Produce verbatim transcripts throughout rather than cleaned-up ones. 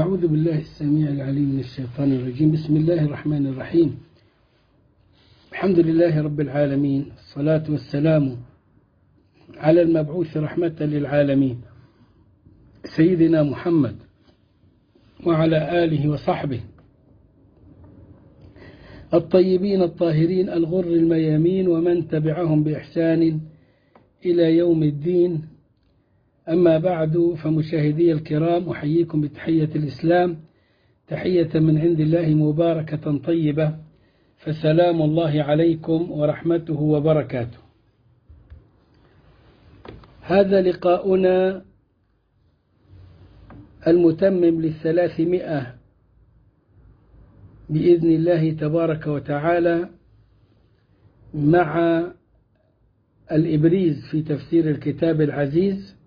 أعوذ بالله السميع العليم من الشيطان الرجيم. بسم الله الرحمن الرحيم. الحمد لله رب العالمين، الصلاة والسلام على المبعوث رحمة للعالمين سيدنا محمد وعلى آله وصحبه الطيبين الطاهرين الغر الميامين ومن تبعهم بإحسان إلى يوم الدين. أما بعد، فمشاهدي الكرام، أحييكم بتحية الإسلام، تحية من عند الله مباركة طيبة، فسلام الله عليكم ورحمته وبركاته. هذا لقاؤنا المتمم للثلاثمائة بإذن الله تبارك وتعالى مع الإبريز في تفسير الكتاب العزيز.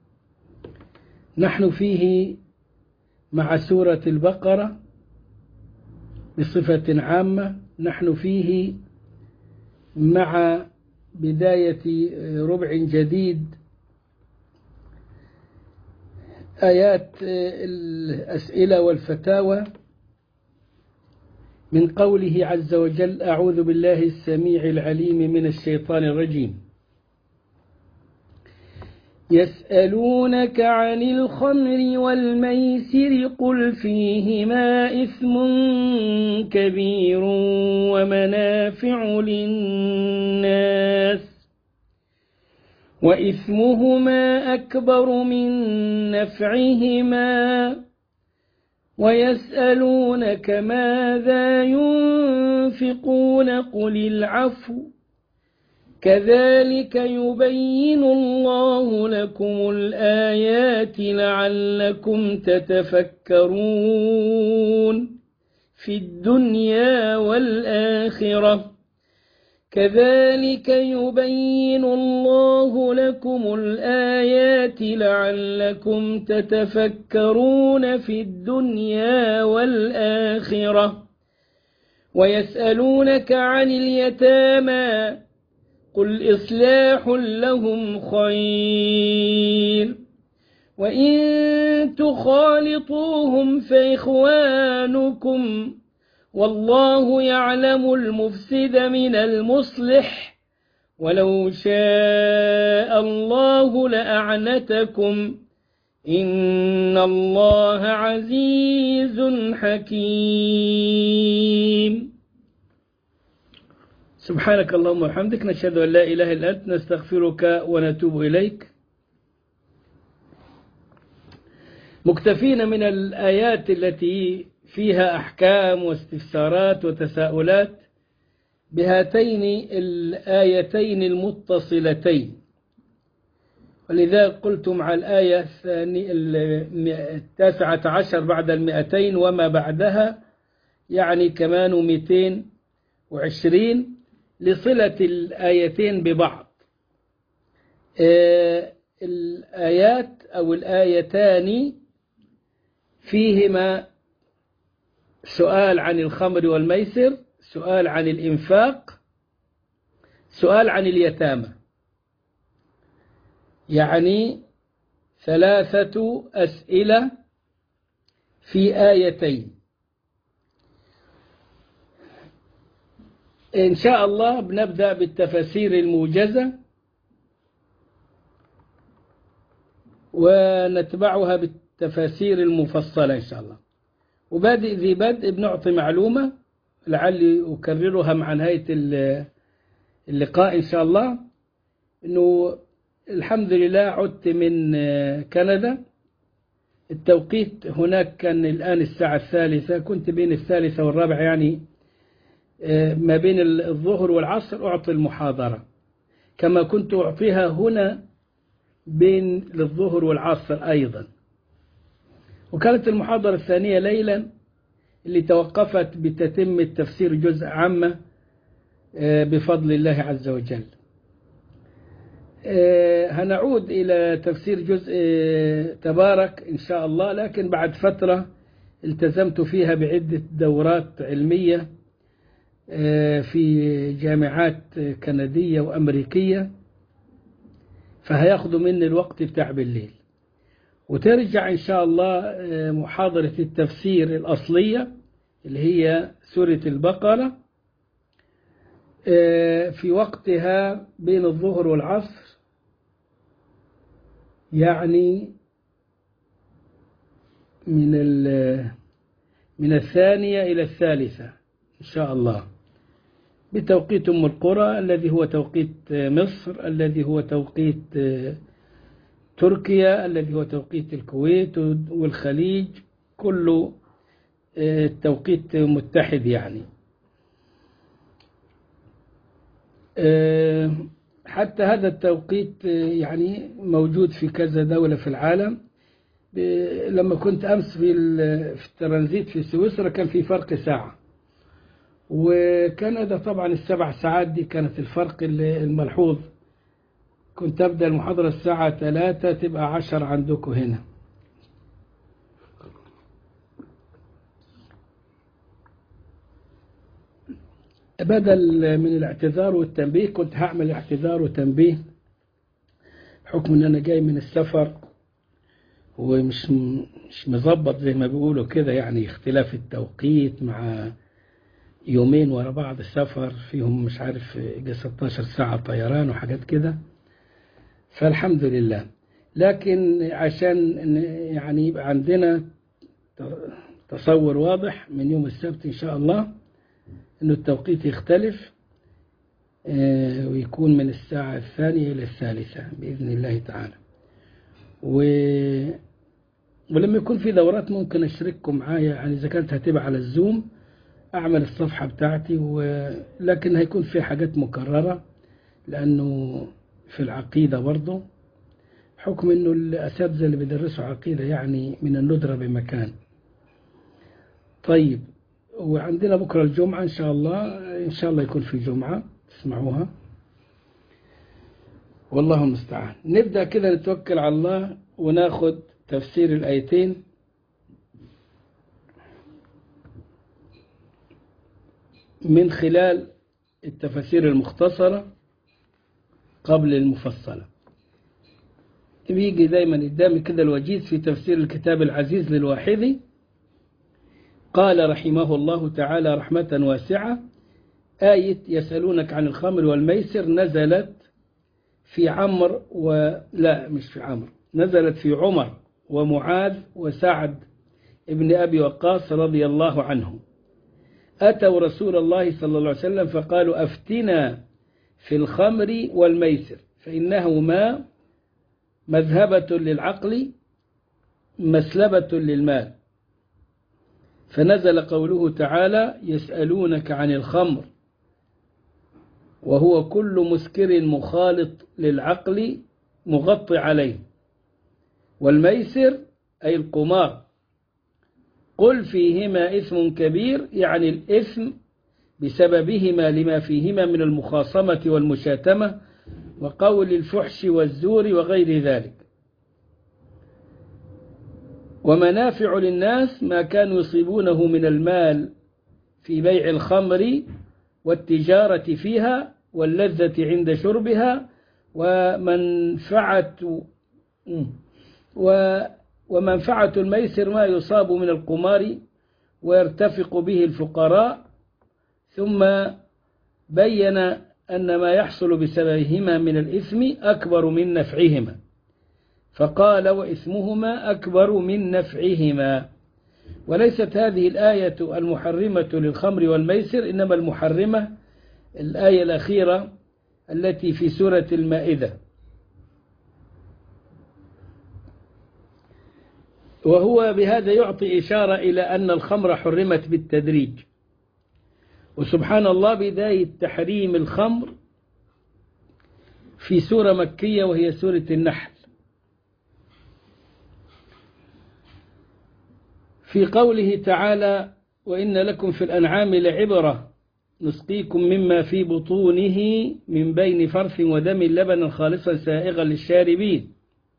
نحن فيه مع سورة البقرة بصفة عامة، نحن فيه مع بداية ربع جديد، آيات الأسئلة والفتاوى، من قوله عز وجل: أعوذ بالله السميع العليم من الشيطان الرجيم. يسألونك عن الخمر والميسر قل فيهما إثم كبير ومنافع للناس وإثمهما أكبر من نفعهما ويسألونك ماذا ينفقون قل العفو كذلك يبين الله لكم الآيات لعلكم تتفكرون في الدنيا والآخرة كذلك يبين الله لكم الآيات لعلكم تتفكرون في الدنيا والآخرة ويسألونك عن اليتامى قل إصلاح لهم خير وإن تخالطوهم فإخوانكم والله يعلم المفسد من المصلح ولو شاء الله لأعنتكم إن الله عزيز حكيم. سبحانك اللهم وبحمدك، نشهد أن لا إله إلا أنت، نستغفرك ونتوب إليك. مكتفين من الآيات التي فيها أحكام واستفسارات وتساؤلات بهاتين الآيتين المتصلتين، ولذا قلت مع الآية التاسعة عشر بعد المئتين وما بعدها، يعني كمان مئتين وعشرين، لصلة الآيتين ببعض. الآيات أو الآيتان فيهما سؤال عن الخمر والميسر، سؤال عن الإنفاق، سؤال عن اليتامى، يعني ثلاثة أسئلة في آيتين. إن شاء الله بنبدأ بالتفاسير الموجزة ونتبعها بالتفاسير المفصلة إن شاء الله. وبادئ ذي بدء بنعطي معلومة لعلي أكررها مع نهاية اللقاء إن شاء الله، إنه الحمد لله عدت من كندا. التوقيت هناك كان الآن الساعة الثالثة، كنت بين الثالثة والرابعة، يعني ما بين الظهر والعصر أعطي المحاضرة، كما كنت أعطيها هنا بين الظهر والعصر أيضا. وكانت المحاضرة الثانية ليلا اللي توقفت بتتم التفسير جزء عامة بفضل الله عز وجل. هنعود إلى تفسير جزء تبارك إن شاء الله، لكن بعد فترة التزمت فيها بعدة دورات علمية في جامعات كندية وأمريكية، فهياخدوا مني الوقت بتاع بالليل. وترجع إن شاء الله محاضرة التفسير الأصلية اللي هي سورة البقرة في وقتها بين الظهر والعصر، يعني من من الثانية إلى الثالثة إن شاء الله، بتوقيت أم القرى الذي هو توقيت مصر، الذي هو توقيت تركيا، الذي هو توقيت الكويت والخليج، كله توقيت متحد يعني. حتى هذا التوقيت يعني موجود في كذا دولة في العالم. لما كنت أمس في في الترانزيت في سويسرا كان في فرق ساعة، وكندا طبعا السبع ساعات دي كانت الفرق الملحوظ. كنت أبدأ المحاضرة الساعة ثلاثة تبقى عشر عندكم هنا. بدل من الاعتذار والتنبيه كنت هعمل اعتذار وتنبيه، حكم ان انا جاي من السفر ومش مش مظبط زي ما بيقولوا كده، يعني اختلاف التوقيت مع يومين ورا بعض السفر فيهم مش عارف ستاشر ساعة طيران وحاجات كده، فالحمد لله. لكن عشان يعني يبقى عندنا تصور واضح من يوم السبت إن شاء الله إنه التوقيت يختلف ويكون من الساعة الثانية إلى الثالثة بإذن الله تعالى. و... ولما يكون في دورات ممكن أشارككم معايا، يعني إذا كانت هتبقى على الزوم أعمل الصفحة بتاعتي، و... لكن هيكون في حاجات مكررة لأنه في العقيدة برضه، حكم إنه الأساتذة اللي بيدرسوا عقيدة يعني من الندرة بمكان. طيب، وعندنا بكرة الجمعة إن شاء الله، إن شاء الله يكون في جمعة تسمعوها، والله المستعان. نبدأ كده نتوكل على الله وناخد تفسير الآيتين من خلال التفاسير المختصرة قبل المفصلة. بيجي دايما قدامي كده الوجيز في تفسير الكتاب العزيز للواحدي، قال رحمه الله تعالى رحمة واسعة: آية يسألونك عن الخمر والميسر نزلت في عمر و... لا مش في عمر، نزلت في عمر ومعاذ وسعد ابن أبي وقاص رضي الله عنهم. أتوا رسول الله صلى الله عليه وسلم فقالوا: أفتنا في الخمر والميسر فإنهما مذهبة للعقل مسلبة للمال. فنزل قوله تعالى: يسألونك عن الخمر وهو كل مسكر مخالط للعقل مغطي عليه، والميسر أي القمار، قل فيهما إثم كبير، يعني الإثم بسببهما لما فيهما من المخاصمة والمشاتمة وقول الفحش والزور وغير ذلك، ومنافع للناس ما كانوا يصيبونه من المال في بيع الخمر والتجارة فيها واللذة عند شربها، ومنفعة ومنفعة الميسر ما يصاب من القمار ويرتفق به الفقراء. ثم بين أن ما يحصل بسببهما من الإثم أكبر من نفعهما، فقال: وإثمهما أكبر من نفعهما. وليست هذه الآية المحرمة للخمر والميسر، إنما المحرمة الآية الأخيرة التي في سورة المائدة، وهو بهذا يعطي إشارة إلى أن الخمر حرمت بالتدريج. وسبحان الله، بداية تحريم الخمر في سورة مكية وهي سورة النحل، في قوله تعالى: وإن لكم في الأنعام لعبرة نسقيكم مما في بطونه من بين فرث ودم لبنا خالصا سائغا للشاربين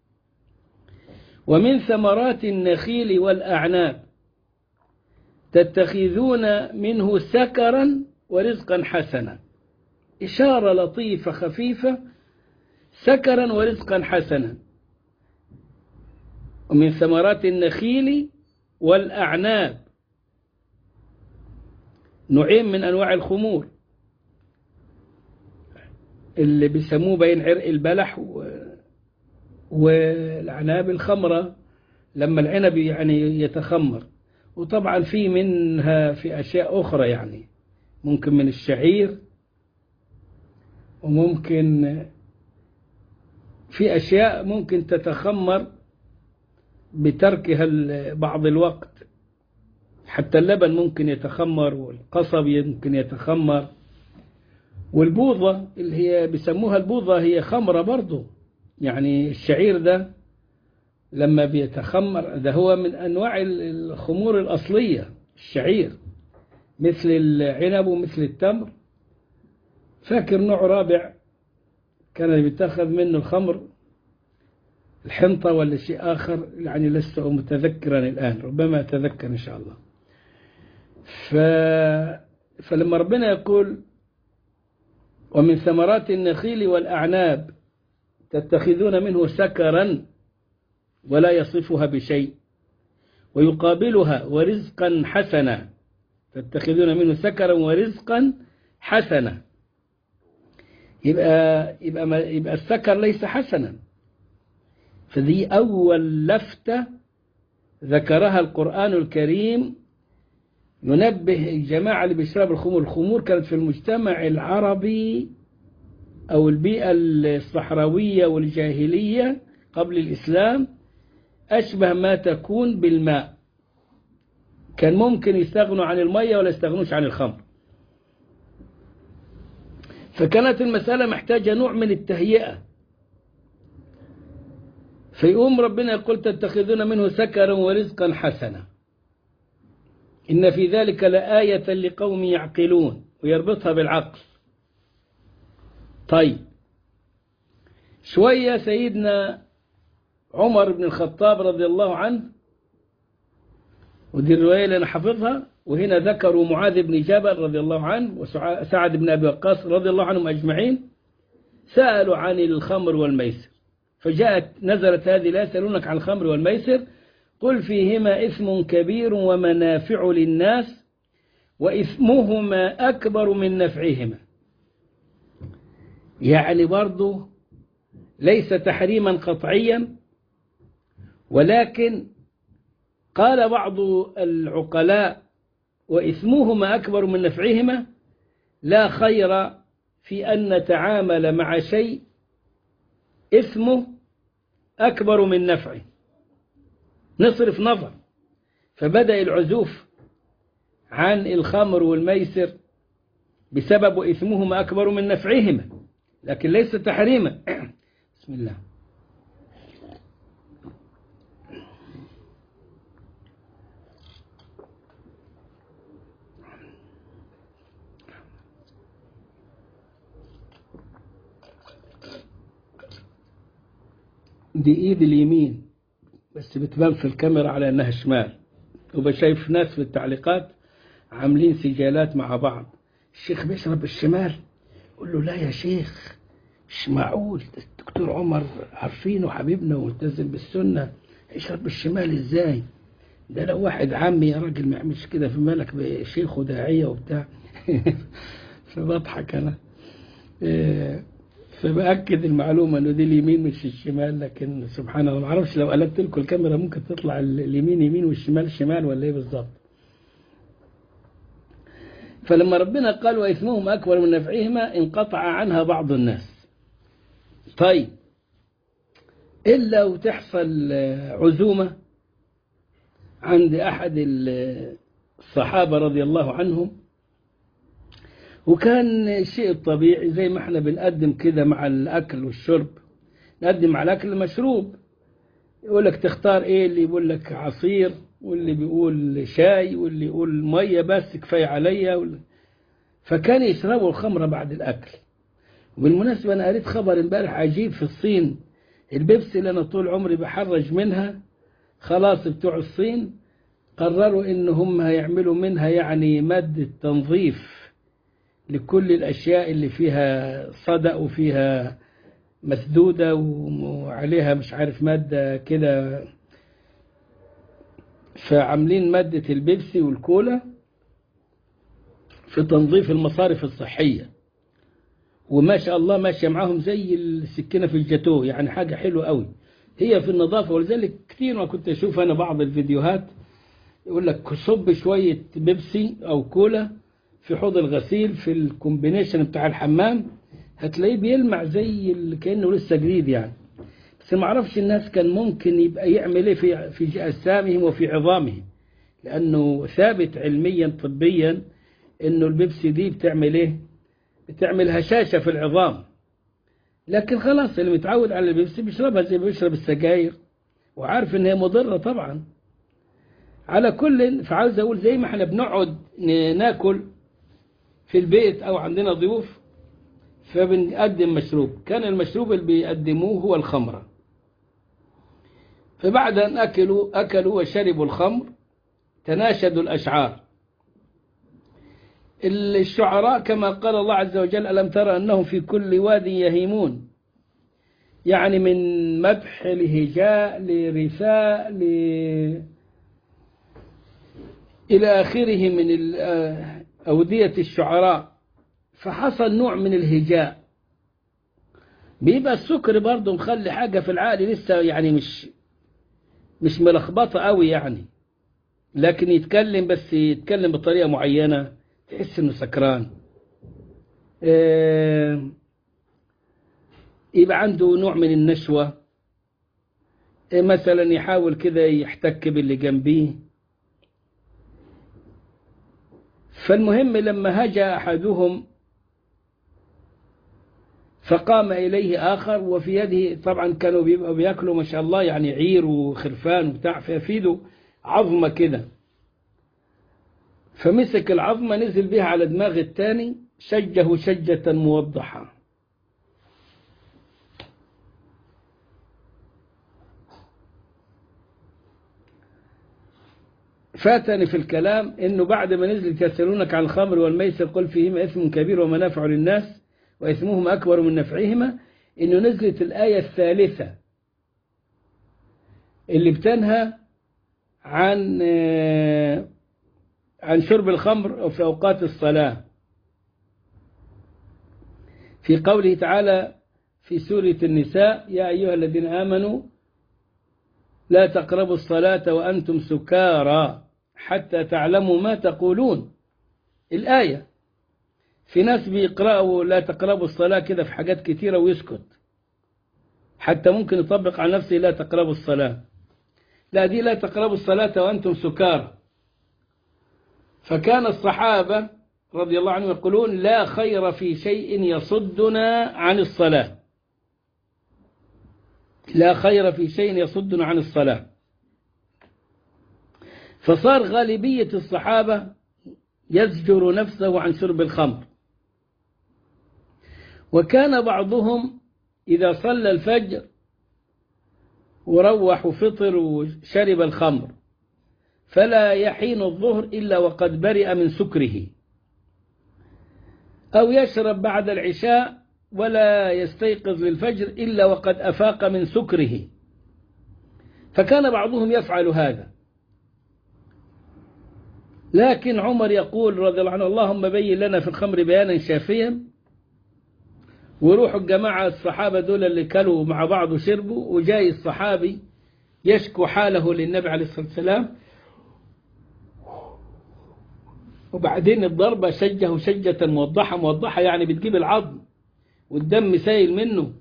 ومن ثمرات النخيل والأعناب تتخذون منه سكرا ورزقا حسنا. إشارة لطيفة خفيفة، سكرا ورزقا حسنا. ومن ثمرات النخيل والأعناب، نوعين من أنواع الخمور اللي بيسموه بين عرق البلح والأعناب الخمرة لما العنب يعني يتخمر. وطبعا في منها في أشياء أخرى، يعني ممكن من الشعير، وممكن في أشياء ممكن تتخمر بتركها بعض الوقت، حتى اللبن ممكن يتخمر، والقصب يمكن يتخمر، والبوظة اللي هي بيسموها البوظة هي خمرة برضو. يعني الشعير ده لما بيتخمر ده هو من أنواع الخمور الأصلية، الشعير مثل العنب ومثل التمر. فاكر نوع رابع كان بيتاخذ منه الخمر، الحنطة ولا شيء آخر، يعني لست متذكرا الآن، ربما أتذكر إن شاء الله. ف... فلما ربنا يقول ومن ثمرات النخيل والأعناب تتخذون منه سكرا ولا يصفها بشيء، ويقابلها ورزقا حسنا، تتخذون منه سكرا ورزقا حسنا. يبقى, يبقى, يبقى السكر ليس حسنا. فذي أول لفتة ذكرها القرآن الكريم ينبه الجماعة اللي بيشربوا الخمور. الخمور كانت في المجتمع العربي أو البيئة الصحراوية والجاهلية قبل الإسلام أشبه ما تكون بالماء. كان ممكن يستغنوا عن المية ولا يستغنوش عن الخمر. فكانت المسألة محتاجة نوع من التهيئة. فيقوم ربنا يقول تتخذون منه سكرا ورزقا حسنا إن في ذلك لآية لقوم يعقلون، ويربطها بالعقل. طيب شوية سيدنا عمر بن الخطاب رضي الله عنه، ودي الرواية اللي أنا حافظها، وهنا ذكروا معاذ بن جبل رضي الله عنه وسعد بن أبي وقاص رضي الله عنهم أجمعين، سألوا عن الخمر والميسر، فجاءت نزلت هذه لا يسألونك عن الخمر والميسر قل فيهما إثم كبير ومنافع للناس وإثمهما أكبر من نفعهما. يعني برضو ليس تحريما قطعيا، ولكن قال بعض العقلاء وإثمهما أكبر من نفعهما، لا خير في أن نتعامل مع شيء إثمه أكبر من نفعه، نصرف نظر. فبدأ العزوف عن الخمر والميسر بسبب إثمهما أكبر من نفعهما، لكن ليس تحريما. بسم الله. دي ايد اليمين بس بتبان في الكاميرا على انها شمال، وبشايف ناس في التعليقات عاملين سجالات مع بعض، الشيخ بيشرب الشمال، قول له لا يا شيخ مش معقول، الدكتور عمر عارفينه حبيبنا وملتزم بالسنة، يشرب بالشمال ازاي؟ ده لو واحد عامي يا راجل ما يعملش كده، في مالك بشيخ وداعية وبتاع. فبضحك انا. فبأكد المعلومة انه دي اليمين مش الشمال، لكن سبحان الله ما اعرفش لو قلبت لكم الكاميرا ممكن تطلع اليمين يمين والشمال شمال ولا ايه بالظبط. فلما ربنا قال وإثمهم أكبر من نفعهما انقطع عنها بعض الناس. طيب إلا وتحصل عزومة عند أحد الصحابة رضي الله عنهم، وكان الشيء الطبيعي زي ما احنا بنقدم كده مع الأكل والشرب، نقدم مع الأكل المشروب، يقول لك تختار ايه، اللي يقول لك عصير، واللي بيقول شاي، واللي يقول مية بس كفاية عليا. فكان يشربوا الخمرة بعد الأكل. وبالمناسبة أنا قريت خبر امبارح عجيب في الصين، البيبسي اللي أنا طول عمري بحرج منها، خلاص بتوع الصين قرروا إن هم هيعملوا منها يعني مادة تنظيف لكل الأشياء اللي فيها صدأ وفيها مسدودة وعليها مش عارف مادة كده فعاملين مادة البيبسي والكولا في تنظيف المصارف الصحية، وما شاء الله ماشية معاهم زي السكينة في الجاتوه، يعني حاجة حلوة قوي هي في النظافة. ولذلك كثير ما كنت أشوف أنا بعض الفيديوهات يقول لك صب شوية بيبسي أو كولا في حوض الغسيل في الكومبينيشن بتاع الحمام، هتلاقيه بيلمع زي كأنه لسه جديد يعني. بس ما اعرفش الناس كان ممكن يبقى يعمل ايه في في اجسامهم وفي عظامهم، لانه ثابت علميا طبيا انه البيبسي دي بتعمل ايه؟ بتعمل هشاشة في العظام. لكن خلاص اللي متعود على البيبسي بيشربها زي بيشرب السجاير، وعارف ان هي مضرة طبعا. على كل، فعاوز اقول زي ما احنا بنقعد ناكل في البيت او عندنا ضيوف فبنقدم مشروب، كان المشروب اللي بيقدموه هو الخمرة. فبعد أن أكلوا أكلوا وشربوا الخمر تناشدوا الأشعار. الشعراء كما قال الله عز وجل: ألم ترى أنهم في كل واد يهيمون، يعني من مدح لهجاء لرثاء ل... إلى آخره من أودية الشعراء. فحصل نوع من الهجاء، بيبقى السكر برضه مخلي حاجة في العقل لسه يعني مش مش ملخبطة قوي يعني، لكن يتكلم بس يتكلم بطريقة معينة تحس انه سكران. اه يبقى عنده نوع من النشوة، اه مثلا يحاول كده يحتك باللي جنبيه. فالمهم لما هجا أحدهم فقام إليه آخر وفي يده، طبعا كانوا بيبقوا بياكلوا ما شاء الله يعني عير وخرفان وبتاع، فيفيدوا عظمة كده، فمسك العظمة نزل بها على دماغ الثاني شجه شجة موضحة. فاتني في الكلام انه بعد ما نزلت يسألونك عن الخمر والميسر قل فيهما اثم كبير ومنافع للناس واثمهما اكبر من نفعهما، انه نزلت الآية الثالثة اللي بتنهى عن عن شرب الخمر في أوقات الصلاة، في قوله تعالى في سورة النساء: يا أيها الذين آمنوا لا تقربوا الصلاة وأنتم سكارى حتى تعلموا ما تقولون. الآية في ناس بيقرأوا لا تقربوا الصلاة كده في حاجات كتيرة ويسكت، حتى ممكن يطبق على نفسه لا تقربوا الصلاة، لا دي لا تقربوا الصلاة وأنتم سكارى. فكان الصحابة رضي الله عنهم يقولون: لا خير في شيء يصدنا عن الصلاة، لا خير في شيء يصدنا عن الصلاة. فصار غالبية الصحابة يزجر نفسه عن شرب الخمر، وكان بعضهم إذا صلى الفجر وروح وفطر وشرب الخمر فلا يحين الظهر إلا وقد برئ من سكره، أو يشرب بعد العشاء ولا يستيقظ للفجر إلا وقد أفاق من سكره. فكان بعضهم يفعل هذا. لكن عمر يقول رضي الله عنه: اللهم بين لنا في الخمر بيانا شافيا. وروحوا الجماعة الصحابة دول اللي كلوا مع بعض وشربوا، وجاي الصحابي يشكو حاله للنبي عليه الصلاة والسلام، وبعدين الضربة شجه شجة موضحة، موضحة يعني بتجيب العظم والدم سايل منه.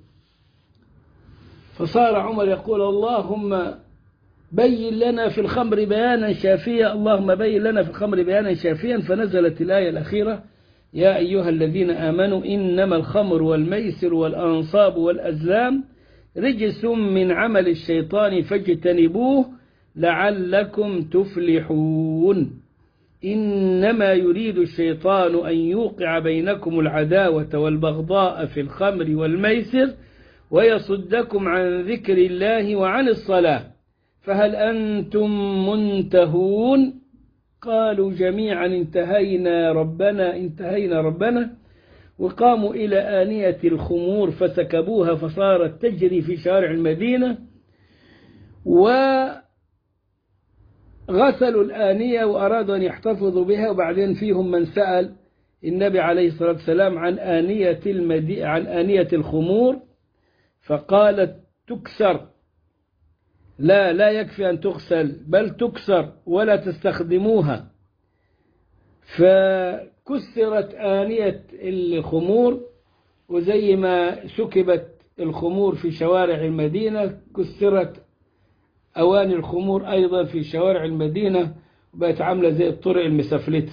فصار عمر يقول: اللهم بين لنا في الخمر بيانا شافيا، اللهم بين لنا في الخمر بيانا شافيا. فنزلت الآية الأخيرة: يا أيها الذين آمنوا إنما الخمر والميسر والأنصاب والأزلام رجس من عمل الشيطان فاجتنبوه لعلكم تفلحون. إنما يريد الشيطان أن يوقع بينكم العداوة والبغضاء في الخمر والميسر ويصدكم عن ذكر الله وعن الصلاة فهل أنتم منتهون؟ قالوا جميعا: انتهينا ربنا انتهينا ربنا. وقاموا إلى آنية الخمور فسكبوها فصارت تجري في شارع المدينة. غسلوا الآنية وأرادوا أن يحتفظوا بها، وبعدين فيهم من سأل النبي عليه الصلاة والسلام عن آنية المدي... عن آنية الخمور، فقالت تكسر. لا لا يكفي أن تغسل، بل تكسر ولا تستخدموها. فكسرت آنية الخمور، وزي ما سكبت الخمور في شوارع المدينة كسرت أواني الخمور أيضا في شوارع المدينة، وبقت عاملة زي الطرق المسفلتة.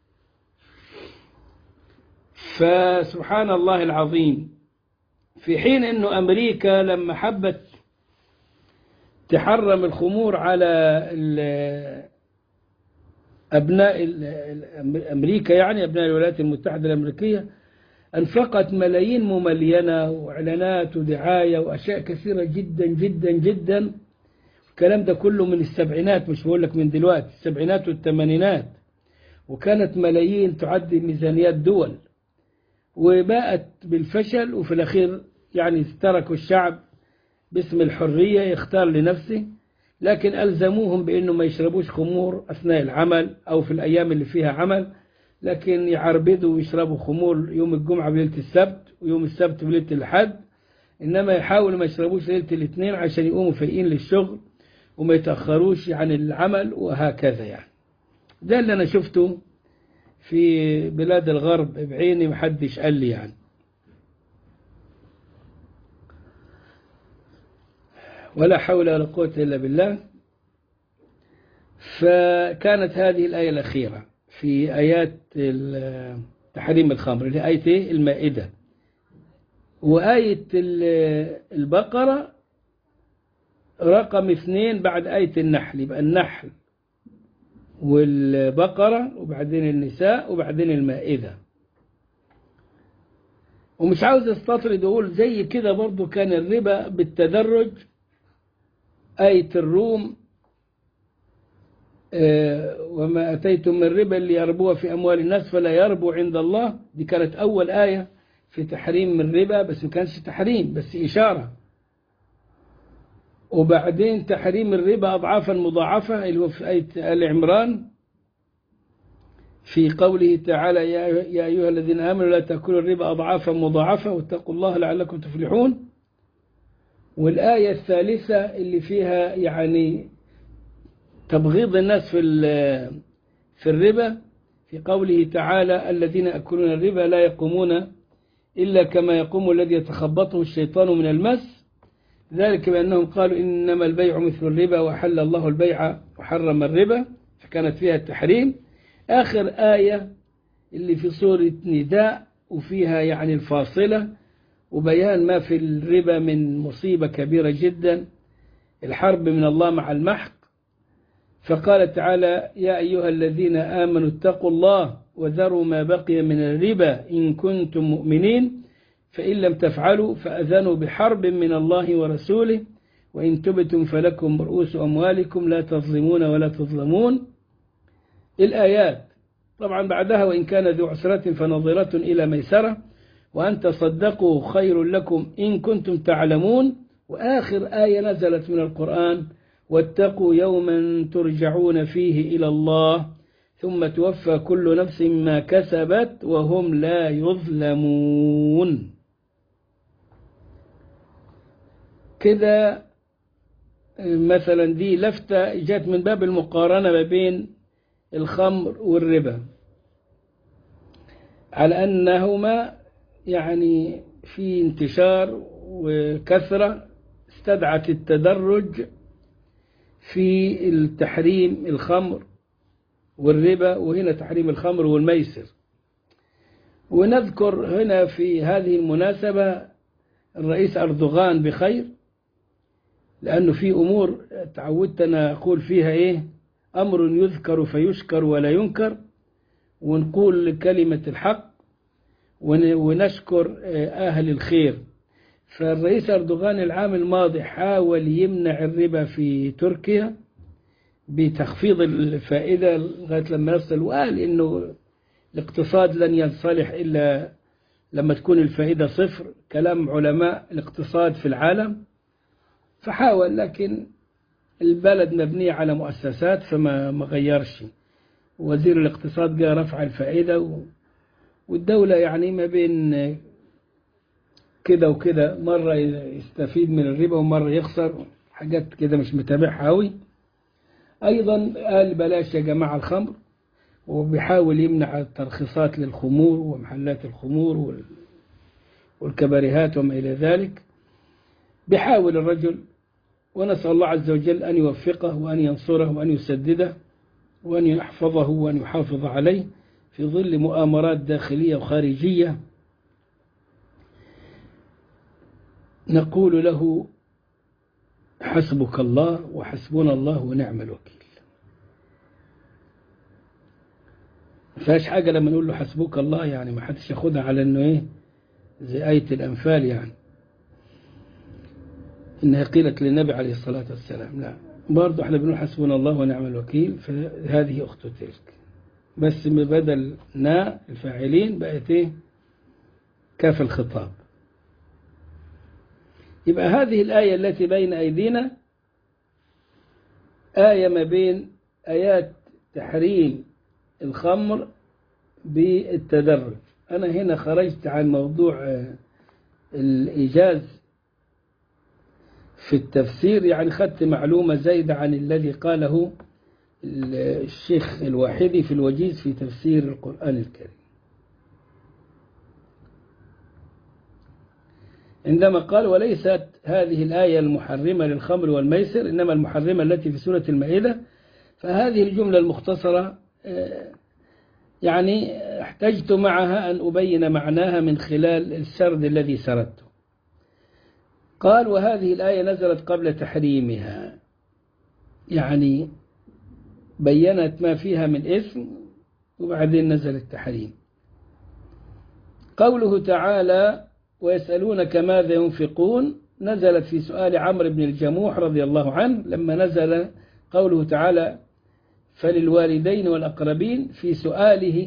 فسبحان الله العظيم، في حين أنه أمريكا لما حبت تحرم الخمور على أبناء أمريكا، يعني أبناء الولايات المتحدة الأمريكية، أنفقت ملايين مملينة وإعلانات ودعاية وأشياء كثيرة جدا جدا جدا. الكلام ده كله من السبعينات، مش بقول لك من دلوقتي، السبعينات والثمانينات، وكانت ملايين تعدي ميزانيات دول، وباءت بالفشل. وفي الأخير يعني تركوا الشعب باسم الحرية يختار لنفسه، لكن ألزموهم بأنه ما يشربوش خمور أثناء العمل أو في الأيام اللي فيها عمل، لكن يعربدوا ويشربوا خمور يوم الجمعة بليلة السبت ويوم السبت بليلة الحد، إنما يحاولوا ما يشربوش ليلة الاثنين عشان يقوموا فايقين للشغل وما يتأخروش عن العمل، وهكذا. يعني ده اللي أنا شفته في بلاد الغرب بعيني، محدش قال لي يعني. ولا حول ولا قوة إلا بالله. فكانت هذه الآية الأخيرة في آيات تحريم الخمر، اللي آية المائدة. وآية البقرة رقم اثنين بعد آية النحل، يبقى النحل والبقرة وبعدين النساء وبعدين المائدة. ومش عاوز استطرد اقول زي كده برضو كان الربا بالتدرج. آية الروم وما أتيتم من ربا ليربو في أموال الناس فلا يربو عند الله، دي كانت أول آية في تحريم الربا، بس ما كانش تحريم، بس إشارة. وبعدين تحريم الربا أضعافا مضاعفة اللي هو في آية آل عمران في قوله تعالى يا أيها الذين آمنوا لا تأكلوا الربا أضعافا مضاعفة واتقوا الله لعلكم تفلحون. والآية الثالثة اللي فيها يعني تبغيض الناس في في الربا في قوله تعالى الذين يأكلون الربا لا يقومون إلا كما يقوم الذي يتخبطه الشيطان من المس، ذلك بأنهم قالوا إنما البيع مثل الربا وحل الله البيع وحرم الربا، فكانت فيها التحريم. آخر آية اللي في سورة نداء وفيها يعني الفاصلة وبيان ما في الربا من مصيبة كبيرة جدا، الحرب من الله مع المحق. فقال تعالى يا أيها الذين آمنوا اتقوا الله وذروا ما بقي من الربا إن كنتم مؤمنين فإن لم تفعلوا فأذنوا بحرب من الله ورسوله وإن تبتم فلكم رؤوس أموالكم لا تظلمون ولا تظلمون. الآيات طبعا بعدها وإن كان ذو عسرة فنظرة إلى ميسرة وأن تصدقوا خير لكم إن كنتم تعلمون. وآخر آية نزلت من القرآن واتقوا يوما ترجعون فيه إلى الله ثم توفى كل نفس ما كسبت وهم لا يظلمون. كده مثلا دي لفتة جات من باب المقارنة ما بين الخمر والربا على أنهما يعني في انتشار وكثرة استدعت التدرج في التحريم الخمر والربا، وهنا تحريم الخمر والميسر. ونذكر هنا في هذه المناسبة الرئيس أردوغان بخير، لأنه في أمور تعودت أنا أقول فيها إيه أمر يذكر فيشكر ولا ينكر، ونقول كلمة الحق ونشكر أهل الخير. فالرئيس أردوغان العام الماضي حاول يمنع الربا في تركيا بتخفيض الفائدة لغاية لما يصل، وقال إنه الاقتصاد لن ينصلح إلا لما تكون الفائدة صفر، كلام علماء الاقتصاد في العالم. فحاول، لكن البلد مبنية على مؤسسات فما ما غيرش. وزير الاقتصاد جاء رفع الفائدة، والدولة يعني ما بين كده وكده، مرة يستفيد من الربا ومرة يخسر، حاجات كده مش متابعها أوي. أيضا قال بلاش يا جماعة الخمر، وبيحاول يمنع الترخيصات للخمور ومحلات الخمور والكباريهات وما إلى ذلك. بيحاول الرجل، ونسأل الله عز وجل أن يوفقه وأن ينصره وأن يسدده وأن يحفظه وأن يحافظ عليه في ظل مؤامرات داخلية وخارجية. نقول له حسبك الله وحسبنا الله ونعم الوكيل. ما فيهاش حاجة لما نقول له حسبك الله، يعني ما حدش ياخدها على انه ايه زي آية الأنفال، يعني إنها قيلت للنبي عليه الصلاة والسلام. لا، برضو احنا بنقول حسبنا الله ونعم الوكيل، فهذه أخت تلك، بس بدل نا الفاعلين بقت ايه كاف الخطاب. يبقى هذه الآية التي بين أيدينا آية ما بين آيات تحريم الخمر بالتدرج. أنا هنا خرجت عن موضوع الإيجاز في التفسير، يعني خدت معلومة زايدة عن الذي قاله الشيخ الواحدي في الوجيز في تفسير القرآن الكريم، عندما قال وليست هذه الآية المحرمة للخمر والميسر إنما المحرمة التي في سورة المائدة. فهذه الجملة المختصرة يعني احتجت معها أن أبين معناها من خلال السرد الذي سردته. قال وهذه الآية نزلت قبل تحريمها، يعني بينت ما فيها من إثم وبعدين نزل التحريم. قوله تعالى ويسألونك ماذا ينفقون نزلت في سؤال عمرو بن الجموح رضي الله عنه، لما نزل قوله تعالى فللوالدين والأقربين في سؤاله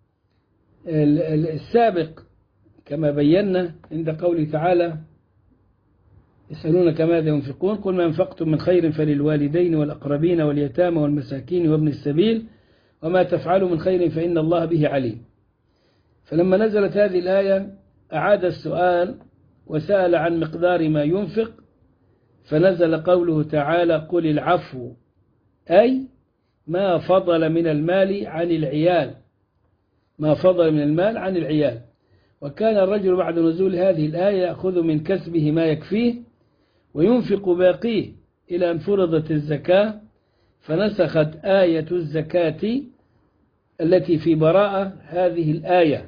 السابق كما بينا عند قوله تعالى يسألونك ماذا ينفقون قل ما أنفقتم من خير فللوالدين والأقربين واليتامى والمساكين وابن السبيل وما تفعلوا من خير فإن الله به عليم. فلما نزلت هذه الآية أعاد السؤال وسأل عن مقدار ما ينفق، فنزل قوله تعالى قل العفو، أي ما فضل من المال عن العيال، ما فضل من المال عن العيال. وكان الرجل بعد نزول هذه الآية يأخذ من كسبه ما يكفيه وينفق باقيه إلى أن فرضت الزكاة، فنسخت آية الزكاة التي في براءة هذه الآية.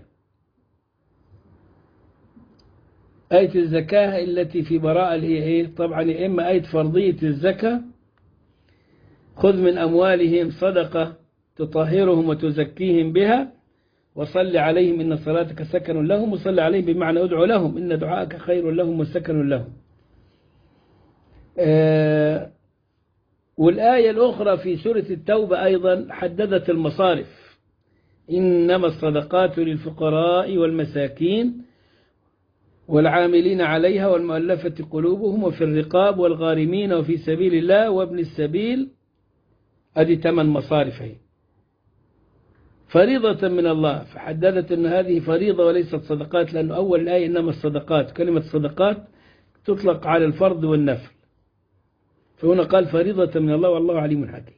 آية الزكاة التي في براءة اللي هي إيه؟ طبعا إما آية فرضية الزكاة خذ من أموالهم صدقة تطهرهم وتزكيهم بها وصل عليهم إن صلاتك سكن لهم، وصل عليهم بمعنى ادعو لهم إن دعاءك خير لهم وسكن لهم. آه والآية الأخرى في سورة التوبة أيضا حددت المصارف إنما الصدقات للفقراء والمساكين والعاملين عليها والمؤلفة قلوبهم وفي الرقاب والغارمين وفي سبيل الله وابن السبيل. هذه ثمان مصارف هي فريضة من الله، فحددت أن هذه فريضة وليست صدقات، لأن أول الآية إنما الصدقات، كلمة صدقات تطلق على الفرض والنفل، فهنا قال فريضة من الله والله عليم حكيم.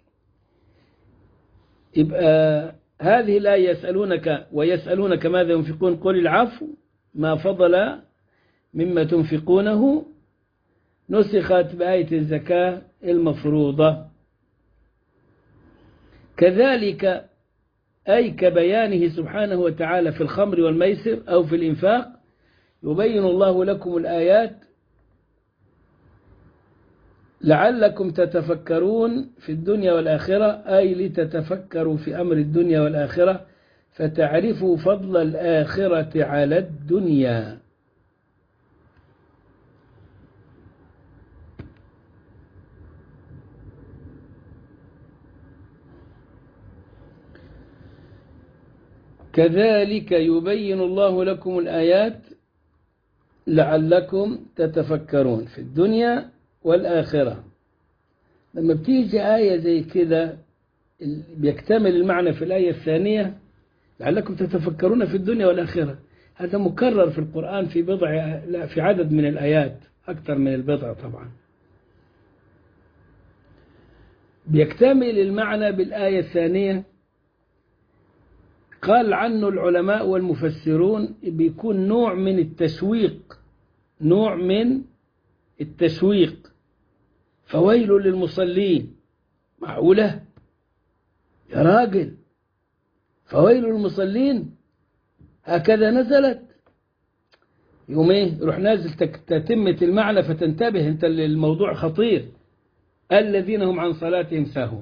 يبقى هذه الآية يسألونك ويسألونك ماذا ينفقون قل العفو ما فضل مما تنفقونه نسخت بآية الزكاة المفروضة. كذلك أي كبيانه سبحانه وتعالى في الخمر والميسر أو في الإنفاق يبين الله لكم الآيات لعلكم تتفكرون في الدنيا والآخرة، أي لتتفكروا في أمر الدنيا والآخرة فتعرفوا فضل الآخرة على الدنيا. كذلك يبين الله لكم الآيات لعلكم تتفكرون في الدنيا والآخرة. لما بتيجي آية زي كده بيكتمل المعنى في الآية الثانية لعلكم تتفكرون في الدنيا والآخرة. هذا مكرر في القرآن في بضع لا في عدد من الآيات أكثر من البضع طبعا. بيكتمل المعنى بالآية الثانية. قال عنه العلماء والمفسرون بيكون نوع من التشويق، نوع من التشويق. فويل للمصلين. معقولة يا راجل؟ فويل للمصلين هكذا نزلت؟ يوم ايه يروح نازل تتمة المعنى فتنتبه انت الموضوع خطير. الذين هم عن صلاتهم ساهون.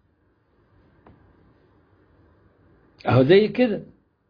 اهو زي كده.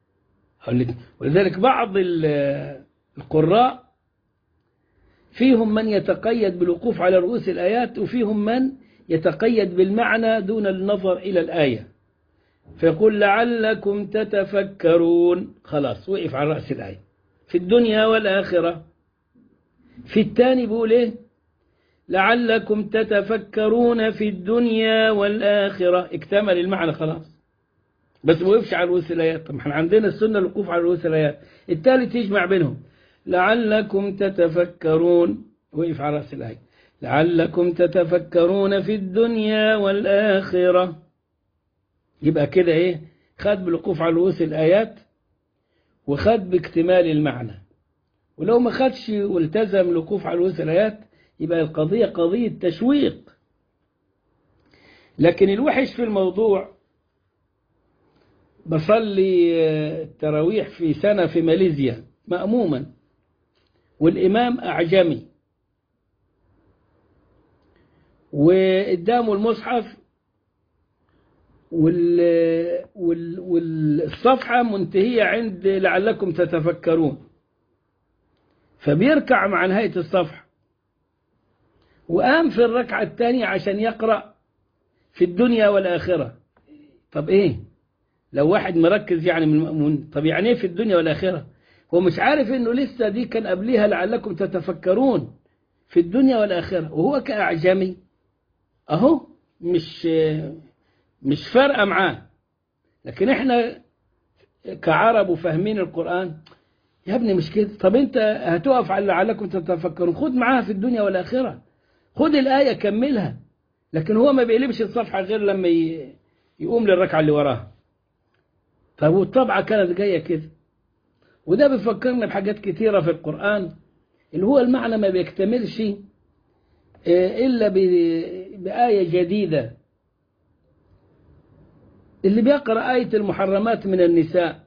ولذلك بعض القراء فيهم من يتقيد بالوقوف على رؤوس الآيات، وفيهم من يتقيد بالمعنى دون النظر إلى الآية، فيقول لعلكم تتفكرون، خلاص وقف على رأس الآية في الدنيا والآخرة. في الثاني بيقول ايه؟ لعلكم تتفكرون في الدنيا والآخرة، اكتمل المعنى خلاص، بس ما وقفش على رؤوس الآيات. طب احنا عندنا السنة الوقوف على رؤوس الآيات. الثالث يجمع بينهم، لعلكم تتفكرون، وقف على رأس الآية، لعلكم تتفكرون في الدنيا والآخرة. يبقى كده ايه؟ خد بالوقوف على رؤوس الآيات وخد باكتمال المعنى. ولو ما خدش والتزم الوقوف على رؤوس الآيات يبقى القضية قضية تشويق. لكن الوحش في الموضوع، بصلي التراويح في سنة في ماليزيا مأموما، والإمام أعجمي، وقدامه المصحف وال... وال... والصفحة منتهية عند لعلكم تتفكرون، فبيركع مع نهاية الصفحة، وقام في الركعة الثانية عشان يقرأ في الدنيا والآخرة. طب إيه لو واحد مركز يعني من المأمون؟ طب يعني إيه في الدنيا والآخرة؟ هو مش عارف إنه لسه دي كان قبلها لعلكم تتفكرون في الدنيا والآخرة، وهو كأعجمي أهو مش مش فارقة معاه. لكن إحنا كعرب وفاهمين القرآن، يا ابني مش كده. طب أنت هتقف على لعلكم تتفكرون، خد معاها في الدنيا والآخرة، خد الآية كملها. لكن هو ما بيقلبش الصفحة غير لما يقوم للركعة اللي وراها. طب والطبعة كانت جاية كده. وده بيفكرنا بحاجات كتيرة في القرآن، اللي هو المعنى ما بيكتملش إلا بآية جديدة. اللي بيقرأ آية المحرمات من النساء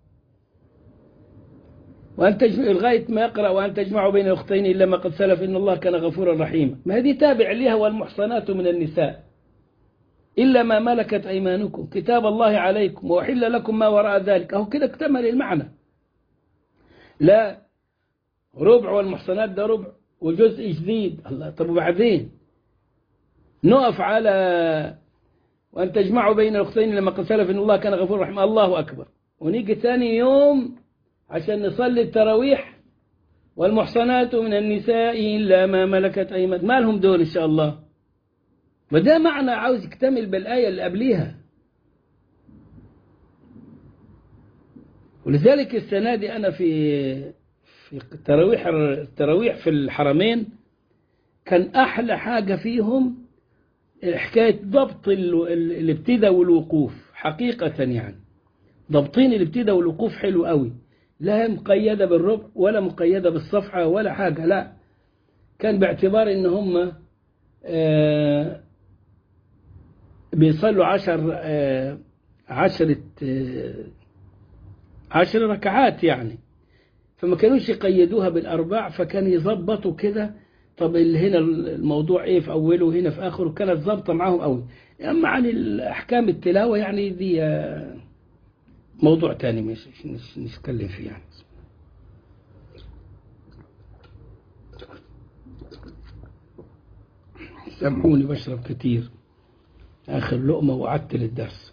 وأن تجمع لغاية ما يقرأ وأن تجمعوا بين الأختين إلا ما قد سلف إن الله كان غفورا رحيما، ما هذه تابع لها والمحصنات من النساء إلا ما ملكت أيمانكم كتاب الله عليكم وأحل لكم ما وراء ذلك. أهو كده اكتمل المعنى. لا ربع والمحصنات ده ربع وجزء جديد. الله، طب وبعدين نقف على وأن تجمعوا بين الأختين لما قد سلف إن الله كان غفورا رحيما، الله أكبر، ونيجي ثاني يوم عشان نصلي التراويح والمحصنات من النساء إلا ما ملكت أيمانكم. ما لهم دول إن شاء الله؟ وده معنى عاوز يكتمل بالآية اللي قبليها. ولذلك السنة دي أنا في في التراويح التراويح في الحرمين كان أحلى حاجة فيهم حكاية ضبط الابتداء والوقوف. حقيقة يعني ضبطين الابتداء والوقوف حلو قوي، لا مقيدة بالربع ولا مقيدة بالصفحة ولا حاجة، لا كان باعتبار إن هم آه بيصلوا عشر آه عشرة آه عشر ركعات يعني، فما كانوش يقيدوها بالأرباع، فكان يظبطوا كده. طب هنا الموضوع ايه في أوله وهنا في آخره، كانت ظابطة معاهم قوي. أما عن الأحكام التلاوة يعني دي آه موضوع تاني مش مش نتكلم فيه يعني. سامحوني بشرب كتير، آخر لقمة وعدت الدرس.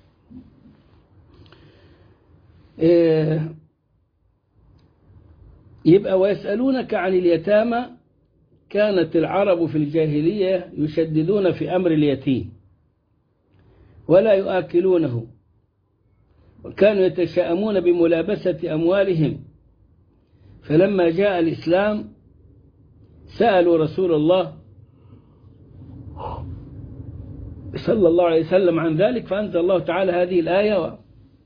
إيه يبقى ويسألونك عن اليتامى كانت العرب في الجاهلية يشددون في أمر اليتيم ولا يؤكلونه، وكانوا يتشاءمون بملابسة أموالهم. فلما جاء الإسلام سألوا رسول الله صلى الله عليه وسلم عن ذلك، فأنزل الله تعالى هذه الآية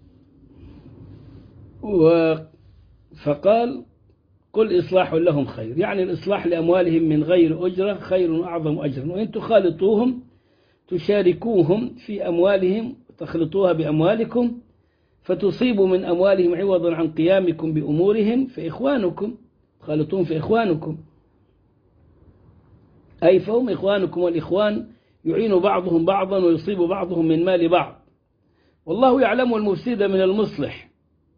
و... فقال قل إصلاح لهم خير، يعني الإصلاح لأموالهم من غير أجرة خير وأعظم أجرا، وإن تخالطوهم تشاركوهم في أموالهم تخلطوها بأموالكم فتصيبوا من أموالهم عوضا عن قيامكم بأمورهم فإخوانكم، تخالطوهم في إخوانكم، أي فهم إخوانكم، والإخوان يعين بعضهم بعضا ويصيب بعضهم من مال بعض، والله يعلم المفسد من المصلح،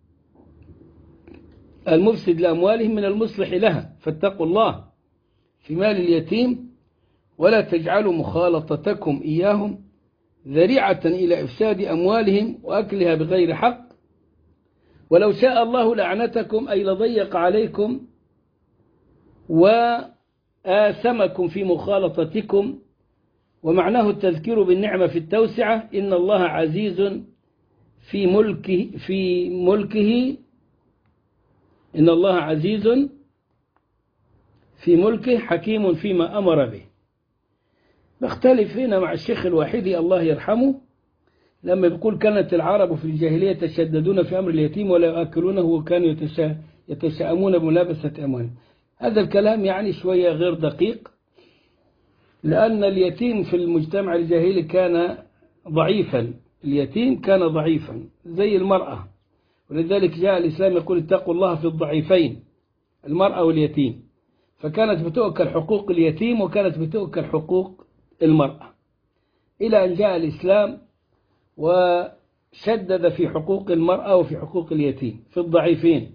المفسد لأموالهم من المصلح لها، فاتقوا الله في مال اليتيم ولا تجعلوا مخالطتكم إياهم ذريعة إلى إفساد أموالهم وأكلها بغير حق، ولو شاء الله لعنتكم أي لضيق عليكم وآثمكم في مخالطتكم، ومعناه التذكير بالنعمة في التوسعة، إن الله عزيز في ملكه في ملكه إن الله عزيز في ملكه حكيم فيما أمر به. نختلف هنا مع الشيخ الواحدي الله يرحمه لما بيقول كانت العرب في الجاهلية يتشددون في أمر اليتيم ولا يؤكلونه وكانوا يتشاءمون بملابسة أموالهم. هذا الكلام يعني شوية غير دقيق، لأن اليتيم في المجتمع الجاهلي كان ضعيفا، اليتيم كان ضعيفا زي المرأة، ولذلك جاء الإسلام يقول اتقوا الله في الضعيفين المرأة واليتيم، فكانت بتؤكل حقوق اليتيم وكانت بتؤكل حقوق المرأة، إلى أن جاء الإسلام وشدد في حقوق المرأة وفي حقوق اليتيم في الضعيفين.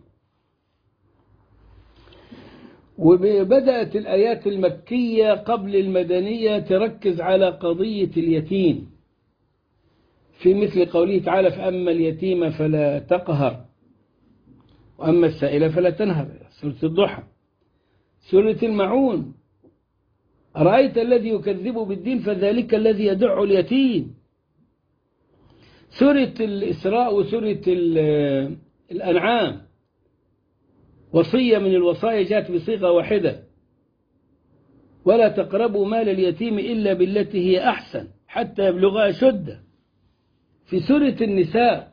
وبدأت الآيات المكية قبل المدنية تركز على قضية اليتيم، في مثل قوله تعالى فأما اليتيم فلا تقهر وأما السائل فلا تنهر، سورة الضحى. سورة المعون أرأيت الذي يكذب بالدين فذلك الذي يدع اليتيم. سورة الإسراء وسورة الأنعام وصية من الوصايا جاءت بصيغة واحدة، ولا تقربوا مال اليتيم إلا بالتي هي أحسن حتى يبلغ أشده. في سورة النساء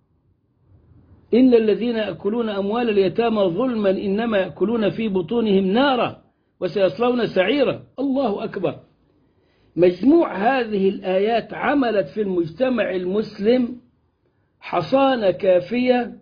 إن الذين يأكلون أموال اليتامى ظلما إنما يأكلون في بطونهم نارا وسيصلون سعيرا. الله أكبر. مجموع هذه الآيات عملت في المجتمع المسلم حصانة كافية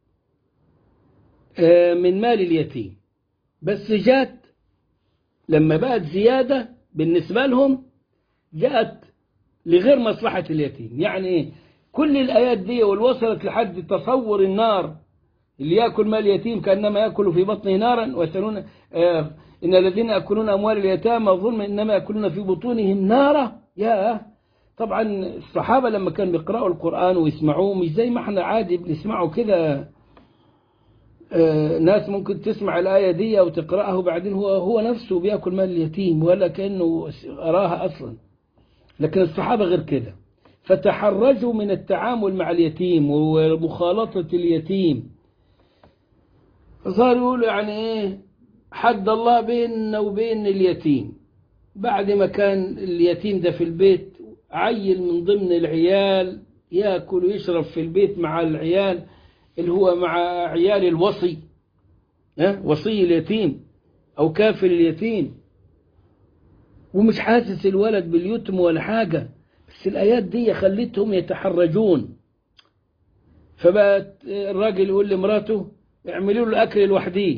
من مال اليتيم، بس جاءت لما بقت زيادة بالنسبة لهم جاءت لغير مصلحة اليتيم. يعني إيه؟ كل الآيات دي والوصلت لحد تصور النار، اللي يأكل مال اليتيم كأنما يأكل في بطنه نارا، ويسألون آه إن الذين يأكلون أموال اليتامى ظلما إنما يأكلون في بطونهم نارا. يا طبعا الصحابة لما كانوا بيقرأوا القرآن ويسمعوه مش زي ما احنا عادي بنسمعه كده، آه ناس ممكن تسمع الآية دي وتقرأه وبعدين هو هو نفسه بيأكل مال اليتيم ولا كأنه أراها أصلا. لكن الصحابة غير كده، فتحرجوا من التعامل مع اليتيم ومخالطة اليتيم، فصاروا يقولوا يعني ايه حد الله بيننا وبين اليتيم. بعد ما كان اليتيم ده في البيت عيل من ضمن العيال يأكل ويشرب في البيت مع العيال اللي هو مع عيال الوصي، ها وصي اليتيم أو كافل اليتيم، ومش حاسس الولد باليتم ولا حاجة، بس الآيات دي خلتهم يتحرجون. فبقت الراجل يقول لمراته اعملوا له الأكل لوحديه،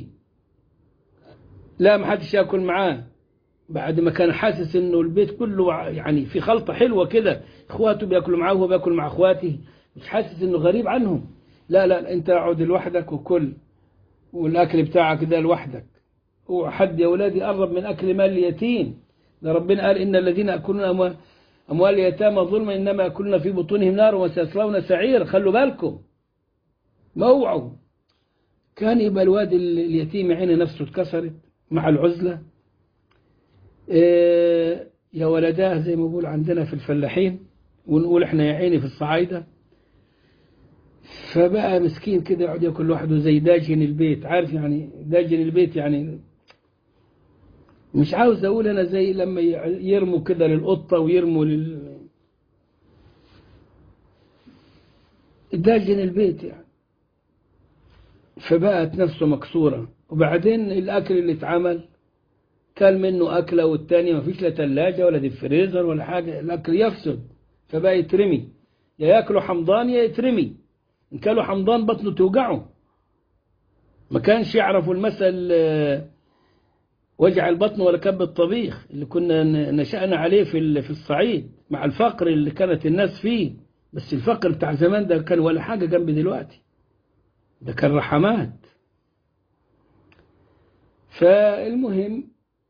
لا ما حدش يأكل معاه، بعد ما كان حاسس انه البيت كله يعني في خلطة حلوة كده، اخواته بيأكلوا معاه وهو بيأكل مع اخواته، مش حاسس انه غريب عنهم. لا لا انت اقعد لوحدك وكل، والاكل بتاعك ده لوحدك، وحد يا ولادي قرب من اكل مال اليتيم. ده ربنا قال ان الذين يأكلون أموال أموال اليتامى ظلما إنما يأكلون في بطونهم نار وسيصلون سعير. خلوا بالكم، موعوا. كان يبقى الواد اليتيم عينه نفسه اتكسرت مع العزلة، إيه يا ولداه زي ما بقول عندنا في الفلاحين، ونقول احنا يا عيني في الصعايدة. فبقى مسكين كده يقعد ياكل لوحده زي داجن البيت. عارف يعني داجن البيت؟ يعني مش عاوز اقول انا زي لما يرموا كده للقطة ويرموا لل داجن البيت يعني. فبقت نفسه مكسورة. وبعدين الأكل اللي اتعمل كان منه أكلة والتانية ما فيش لا تلاجة ولا دي فريزر ولا حاجة، الأكل يفسد فبقى يترمي. يا ياكلوا حمضان يا يترمي. إن كانوا حمضان بطنه توجعه. ما كانش يعرفوا المثل وجع البطن ولا كب الطبيخ اللي كنا نشأنا عليه في في الصعيد مع الفقر اللي كانت الناس فيه. بس الفقر بتاع زمان ده كان ولا حاجة جنب دلوقتي، ده كان رحمات. فالمهم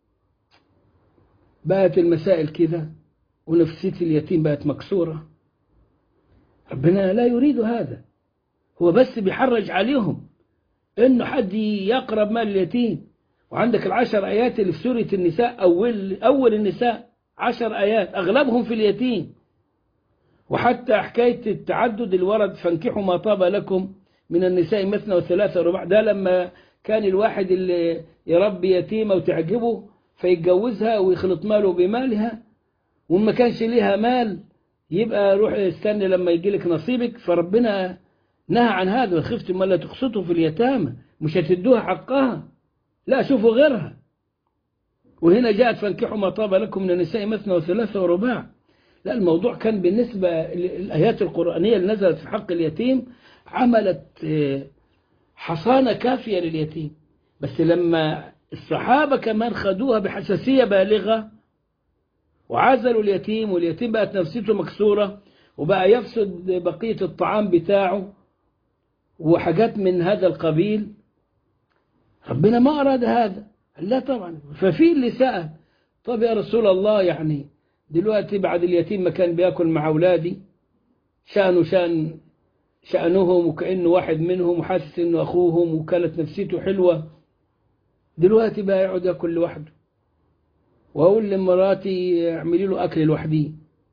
بقت المسائل كده ونفسية اليتيم بقت مكسورة. ربنا لا يريد هذا، هو بس بيحرج عليهم انه حد يقرب مال اليتيم. وعندك العشر ايات اللي في سورة النساء، اول اول النساء عشر ايات اغلبهم في اليتيم. وحتى حكاية التعدد الورد فانكحوا ما طاب لكم من النساء مثنى وثلاثة ورباع، ده لما كان الواحد اللي يربي يتيمة وتعجبه فيتجوزها ويخلط ماله بمالها، وما كانش ليها مال يبقى روح استنى لما يجي لك نصيبك. فربنا نهى عن هذا، وخفتم ما لا تقسطوا في اليتامى، مش هتدوها حقها، لا شوفوا غيرها. وهنا جاءت فانكحوا ما طاب لكم من النساء مثنى وثلاثة ورباع. لا الموضوع كان بالنسبة للآيات القرآنية اللي نزلت في حق اليتيم عملت حصانة كافية لليتيم. بس لما الصحابة كمان خدوها بحساسية بالغة وعزلوا اليتيم، واليتيم بقت نفسيته مكسورة وبقى يفسد بقية الطعام بتاعه وحاجات من هذا القبيل، ربنا ما أراد هذا. لا طبعا. ففي اللي سأل طب يا رسول الله يعني دلوقتي بعد اليتيم ما كان بياكل مع أولادي شأنه شأن شأنهم وكأنه واحد منهم وحاسس إنه أخوهم وكانت نفسيته حلوة، دلوقتي بقى يقعد ياكل لوحده. وأقول لمراتي اعملي له أكل لوحدي،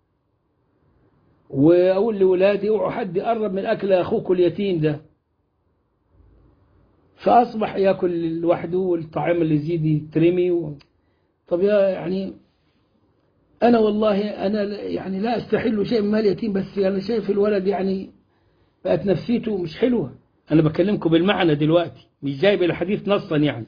وأقول لولادي اوعوا حد يقرب من أكل أخوك اليتيم ده. فأصبح ياكل لوحده والطعام اللي يزيد يترمي و... طب يا يعني أنا والله أنا يعني لا أستحل شيء من مال اليتيم، بس أنا شايف الولد يعني بقت نفسيته مش حلوة. أنا بكلمكم بالمعنى دلوقتي مش جايب الحديث نصا يعني.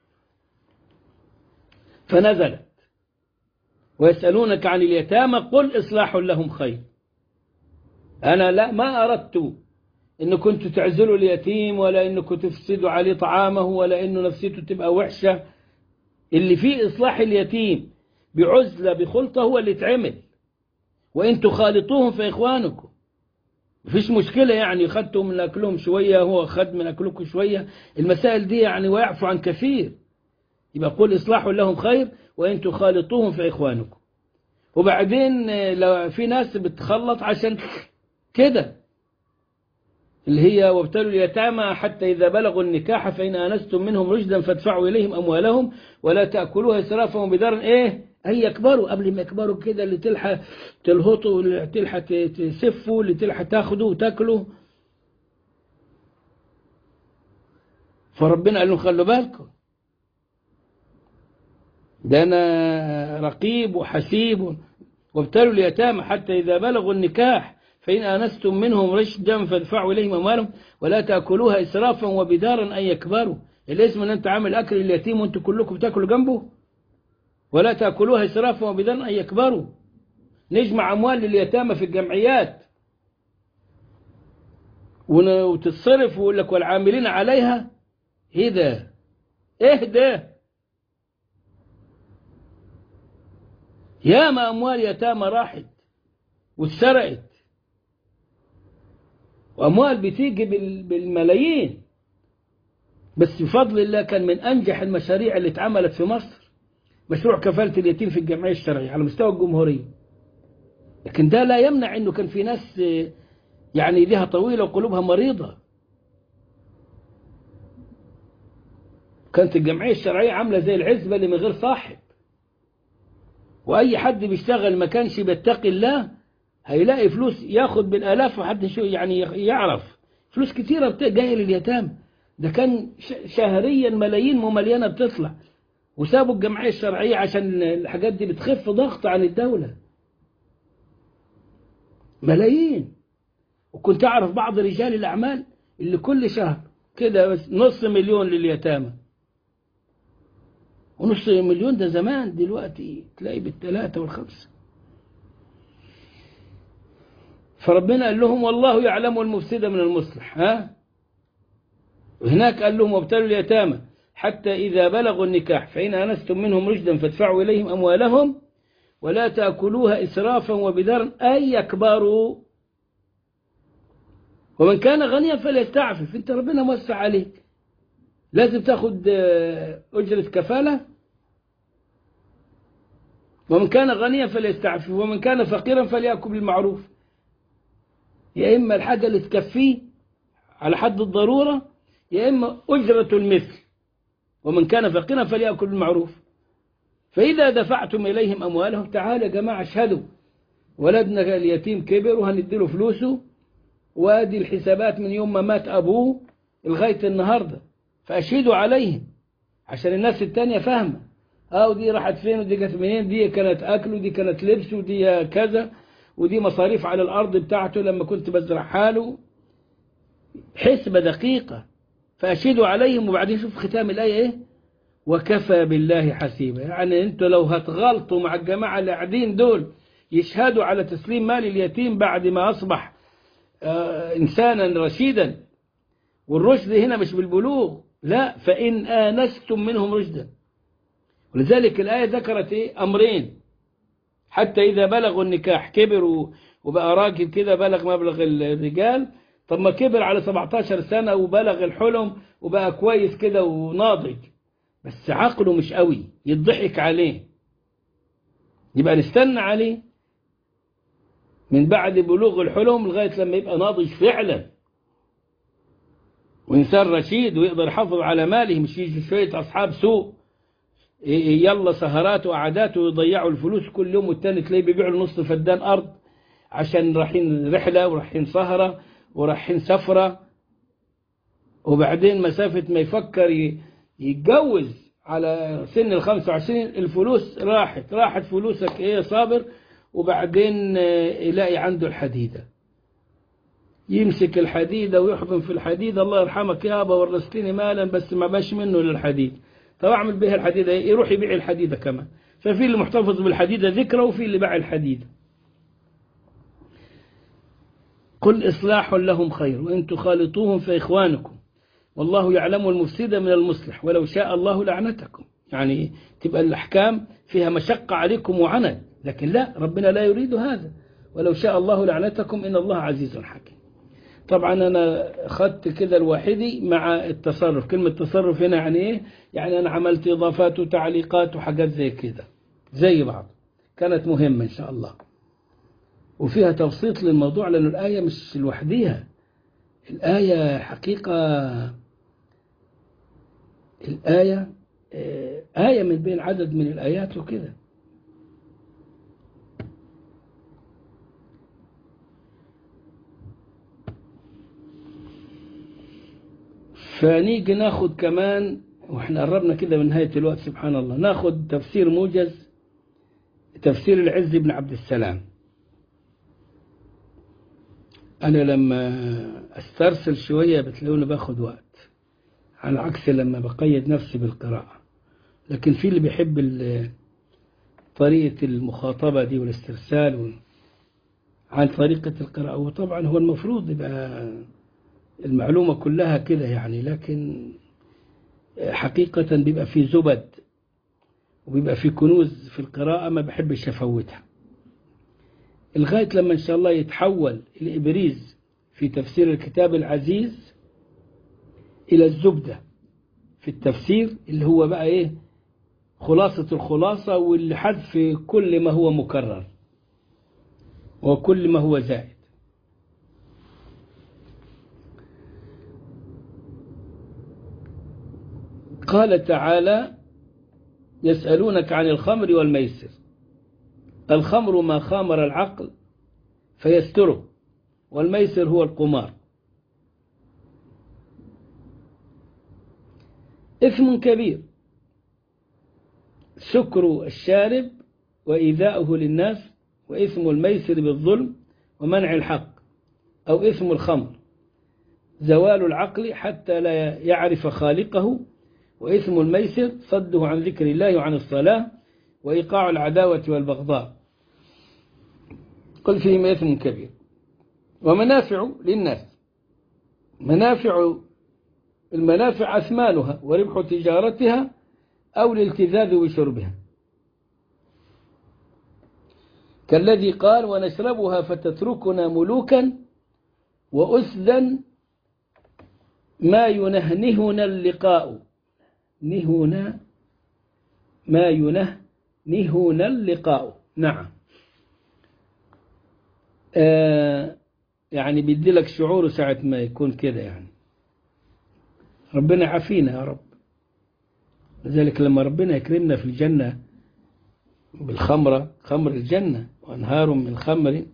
فنزلت ويسألونك عن اليتامى قل إصلاح لهم خير. أنا لا ما أردت إن كنت تعزلوا اليتيم ولا إنكم تفسدوا عليه طعامه ولا إنه نفسيته تبقى وحشة. اللي فيه إصلاح اليتيم بعزلة بخلطة هو اللي تعمل، وإن تخالطوهم فإخوانكم مفيش مشكلة. يعني خدتوا من أكلهم شوية هو خد من أكلكم شوية، المسائل دي يعني ويعفو عن كثير. يبقى قل إصلاح لهم خير وإن تخالطوهم فإخوانكم. وبعدين لو في ناس بتخلط عشان كده اللي هي وابتلوا اليتامى حتى إذا بلغوا النكاح فإن آنستم منهم رشدا فادفعوا إليهم أموالهم ولا تأكلوها إسرافا وبدارا إيه أن يكبروا. قبل ما يكبروا كده اللي تلحق تلهطوا واللي تلحق تسفوا واللي تلحق تاخدوا وتاكلوا. فربنا قال لهم خلوا بالكم ده أنا رقيب وحسيب. وابتلوا اليتامى حتى إذا بلغوا النكاح فإن آنستم منهم رشدا فادفعوا إليهم أموالهم ولا تأكلوها إسرافا وبدارا أن يكبروا. الاسم أن أنت عامل أكل اليتيم وأنتم كلكم بتاكلوا جنبه. ولا تأكلوها إسرافا وبدارا أن يكبروا. نجمع أموال لليتامى في الجمعيات وتتصرف ويقول لك والعاملين عليها. إيه ده؟ إيه ده؟ ياما أموال يتامى راحت واتسرقت، وأموال بتيجي بالملايين. بس بفضل الله كان من أنجح المشاريع اللي اتعملت في مصر مشروع كفالة اليتيم في الجمعية الشرعية على مستوى الجمهورية. لكن ده لا يمنع أنه كان في ناس يعني ايديها طويلة وقلوبها مريضة. كانت الجمعية الشرعية عاملة زي العزبة اللي من غير صاحب. وأي حد بيشتغل ما كانش بيتقي الله هيلاقي فلوس ياخد بالآلاف وحد شو يعني يعرف فلوس كتيرة جاية لليتامى. ده كان شهريا ملايين ممليانة بتطلع، وسابوا الجمعية الشرعية عشان الحاجات دي بتخف ضغط عن الدولة، ملايين. وكنت أعرف بعض رجال الأعمال اللي كل شهر كده بس نص مليون لليتامى، ونص مليون ده زمان، دلوقتي تلاقي بالثلاثة والخمسة. فربنا قال لهم والله يعلم المفسد من المصلح. ها هناك قال لهم وابتلوا اليتامى حتى إذا بلغوا النكاح فإن آنستم منهم رشدا فادفعوا إليهم أموالهم ولا تأكلوها إسرافا وبدارا أي يكبروا ومن كان غنيا فليستعفف. انت ربنا موسع عليك، لازم تاخد أجرة كفالة. ومن كان غنيا فليستعفف ومن كان فقيرا فليأكل بالمعروف. يا إما الحاجة اللي تكفيه على حد الضرورة، يا إما أجرة المثل. ومن كان فقيرا فليأكل بالمعروف. فإذا دفعتم إليهم أموالهم، تعالوا يا جماعة اشهدوا، ولدنا اليتيم كبر وهنديله فلوسه، وادي الحسابات من يوم ما مات أبوه لغاية النهاردة، فأشهدوا عليهم عشان الناس التانية فاهمة. اه ودي راحت فين ودي جت منين، دي كانت أكل ودي كانت لبس ودي كذا ودي مصاريف على الأرض بتاعته لما كنت بزرع حاله. حسبة دقيقة. فأشهدوا عليهم. وبعدين شوف ختام الآية إيه، وكفى بالله حسيبا. يعني أنتوا لو هتغلطوا مع الجماعة اللي قاعدين دول يشهدوا على تسليم مال اليتيم بعد ما أصبح آه إنسانا رشيدا، والرشد هنا مش بالبلوغ، لا، فإن آنستم منهم رشدا. ولذلك الآية ذكرت إيه؟ أمرين، حتى إذا بلغوا النكاح كبروا وبقى راجل كده بلغ مبلغ الرجال. طب ما كبر على سبعتاشر سنة وبلغ الحلم وبقى كويس كده وناضج، بس عقله مش قوي، يضحك عليه، يبقى نستنى عليه من بعد بلوغ الحلم لغاية لما يبقى ناضج فعلا وإنسان رشيد ويقدر يحافظ على ماله، مش يجي شوية أصحاب سوء يلا سهرات وقعدات ويضيعوا الفلوس كل يوم، والتاني تلاقيه بيبيعوا نص فدان أرض عشان رايحين رحلة ورايحين سهرة ورايحين سفرة، وبعدين مسافة ما يفكر يتجوز على سن ال خمسة وعشرين الفلوس راحت راحت فلوسك ايه صابر. وبعدين يلاقي عنده الحديدة، يمسك الحديدة ويحضن في الحديدة، الله يرحمك يابا ورثتني مالا بس ما باش منه للحديد. طب اعمل بها الحديدة ايه؟ يروح يبيع الحديدة كمان. ففي اللي محتفظ بالحديدة ذكرى وفي اللي باع الحديدة. قل إصلاح لهم خير وإن تخالطوهم فإخوانكم والله يعلم المفسد من المصلح ولو شاء الله لعنتكم. يعني تبقى الأحكام فيها مشقة عليكم وعنت، لكن لا، ربنا لا يريد هذا. ولو شاء الله لعنتكم إن الله عزيز حكيم. طبعا أنا أخذت كده الواحدي مع التصرف. كلمة تصرف هنا يعني إيه؟ يعني أنا عملت إضافات وتعليقات وحاجات زي كده زي بعض، كانت مهمة إن شاء الله، وفيها تبسيط للموضوع، لأن الآية مش لوحديها. الآية حقيقة الآية آية من بين عدد من الآيات وكده. فنيجي ناخد كمان، واحنا قربنا كده من نهاية الوقت سبحان الله، ناخد تفسير موجز، تفسير العز بن عبد السلام. أنا لما أسترسل شوية بتلاقوني باخد وقت، على عكس لما بقيد نفسي بالقراءة. لكن في اللي بيحب طريقة المخاطبة دي والاسترسال عن طريقة القراءة، وطبعا هو المفروض يبقى المعلومة كلها كده يعني، لكن حقيقة بيبقى في زبد وبيبقى في كنوز في القراءة ما بحبش أفوتها، لغاية لما إن شاء الله يتحول الإبريز في تفسير الكتاب العزيز إلى الزبدة في التفسير، اللي هو بقى إيه خلاصة الخلاصة، واللي حذف كل ما هو مكرر وكل ما هو زائد. قال تعالى يسألونك عن الخمر والميسر الخمر ما خامر العقل فيستره، والميسر هو القمار. إثم كبير سكر الشارب وإيذاؤه للناس، وإثم الميسر بالظلم ومنع الحق، أو إثم الخمر زوال العقل حتى لا يعرف خالقه، وإثم الميسر صده عن ذكر الله وعن الصلاة وإيقاع العداوة والبغضاء. قل فيهما إثم كبير. ومنافع للناس، منافع المنافع أثمانها وربح تجارتها أو الالتذاذ بشربها، كالذي قال ونشربها فتتركنا ملوكا وأسدا ما ينهنهنا اللقاء. نهنا ما ينهنهنا اللقاء. نعم. آه يعني بيدي لك شعور ساعة ما يكون كده، يعني ربنا عافينا يا رب. لذلك لما ربنا يكرمنا في الجنة بالخمرة، خمر الجنة وأنهار من خمر،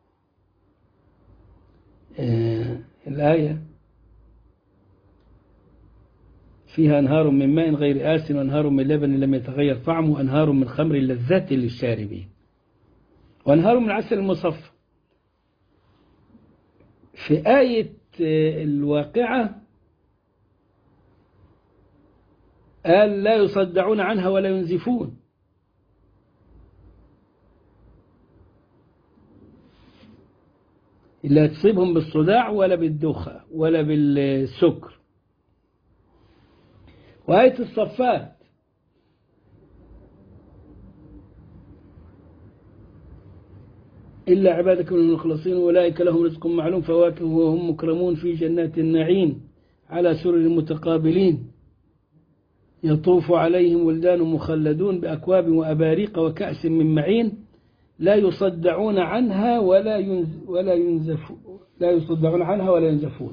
آه الآية فيها أنهار من ماء غير آس وأنهار من لبن لم يتغير طعمه وأنهار من خمر لذات للشاربين وأنهار من عسل مصفى. في آية الواقعة قال لا يصدعون عنها ولا ينزفون. لا تصيبهم بالصداع ولا بالدوخة ولا بالسكر. وآية الصفات إلا عبادك من المخلصين أولئك لهم رزق معلوم فواكه وهم مكرمون في جنات النعيم على سرر متقابلين يطوف عليهم ولدان مخلدون بأكواب وأباريق وكأس من معين لا يصدعون عنها ولا ينز ولا ينزفون لا يصدعون عنها ولا ينزفون.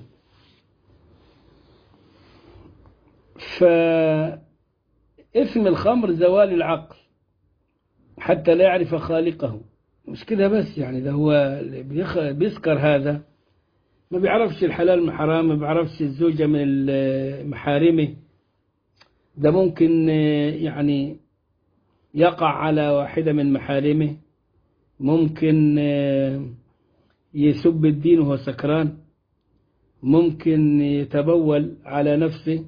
فإثم الخمر زوال العقل حتى لا يعرف خالقه. مش كده بس، يعني ده هو بيسكر هذا ما بيعرفش الحلال من الحرام، ما بيعرفش الزوجة من محارمه، ده ممكن يعني يقع على واحدة من محارمه، ممكن يسب الدين وهو سكران، ممكن يتبول على نفسه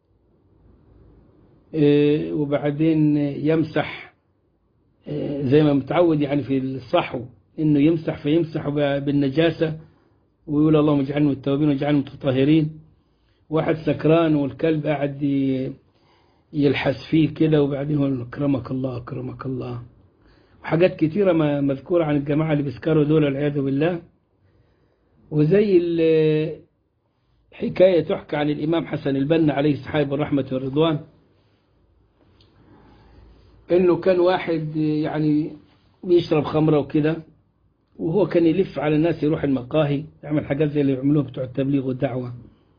وبعدين يمسح زي ما متعود يعني في الصحو انه يمسح فيمسح بالنجاسة ويقول اللهم اجعلنا من التوابين واجعلنا متطهرين. واحد سكران والكلب قاعد يلحس فيه كده وبعدين يقول اكرمك الله اكرمك الله. وحاجات كتيرة ما مذكورة عن الجماعة اللي بيسكروا دول والعياذ بالله. وزي الحكاية تحكى عن الإمام حسن البنا عليه صحابه الرحمة والرضوان، إنه كان واحد يعني بيشرب خمرة وكده، وهو كان يلف على الناس يروح المقاهي يعمل حاجات زي اللي يعملوها بتوع التبليغ والدعوة.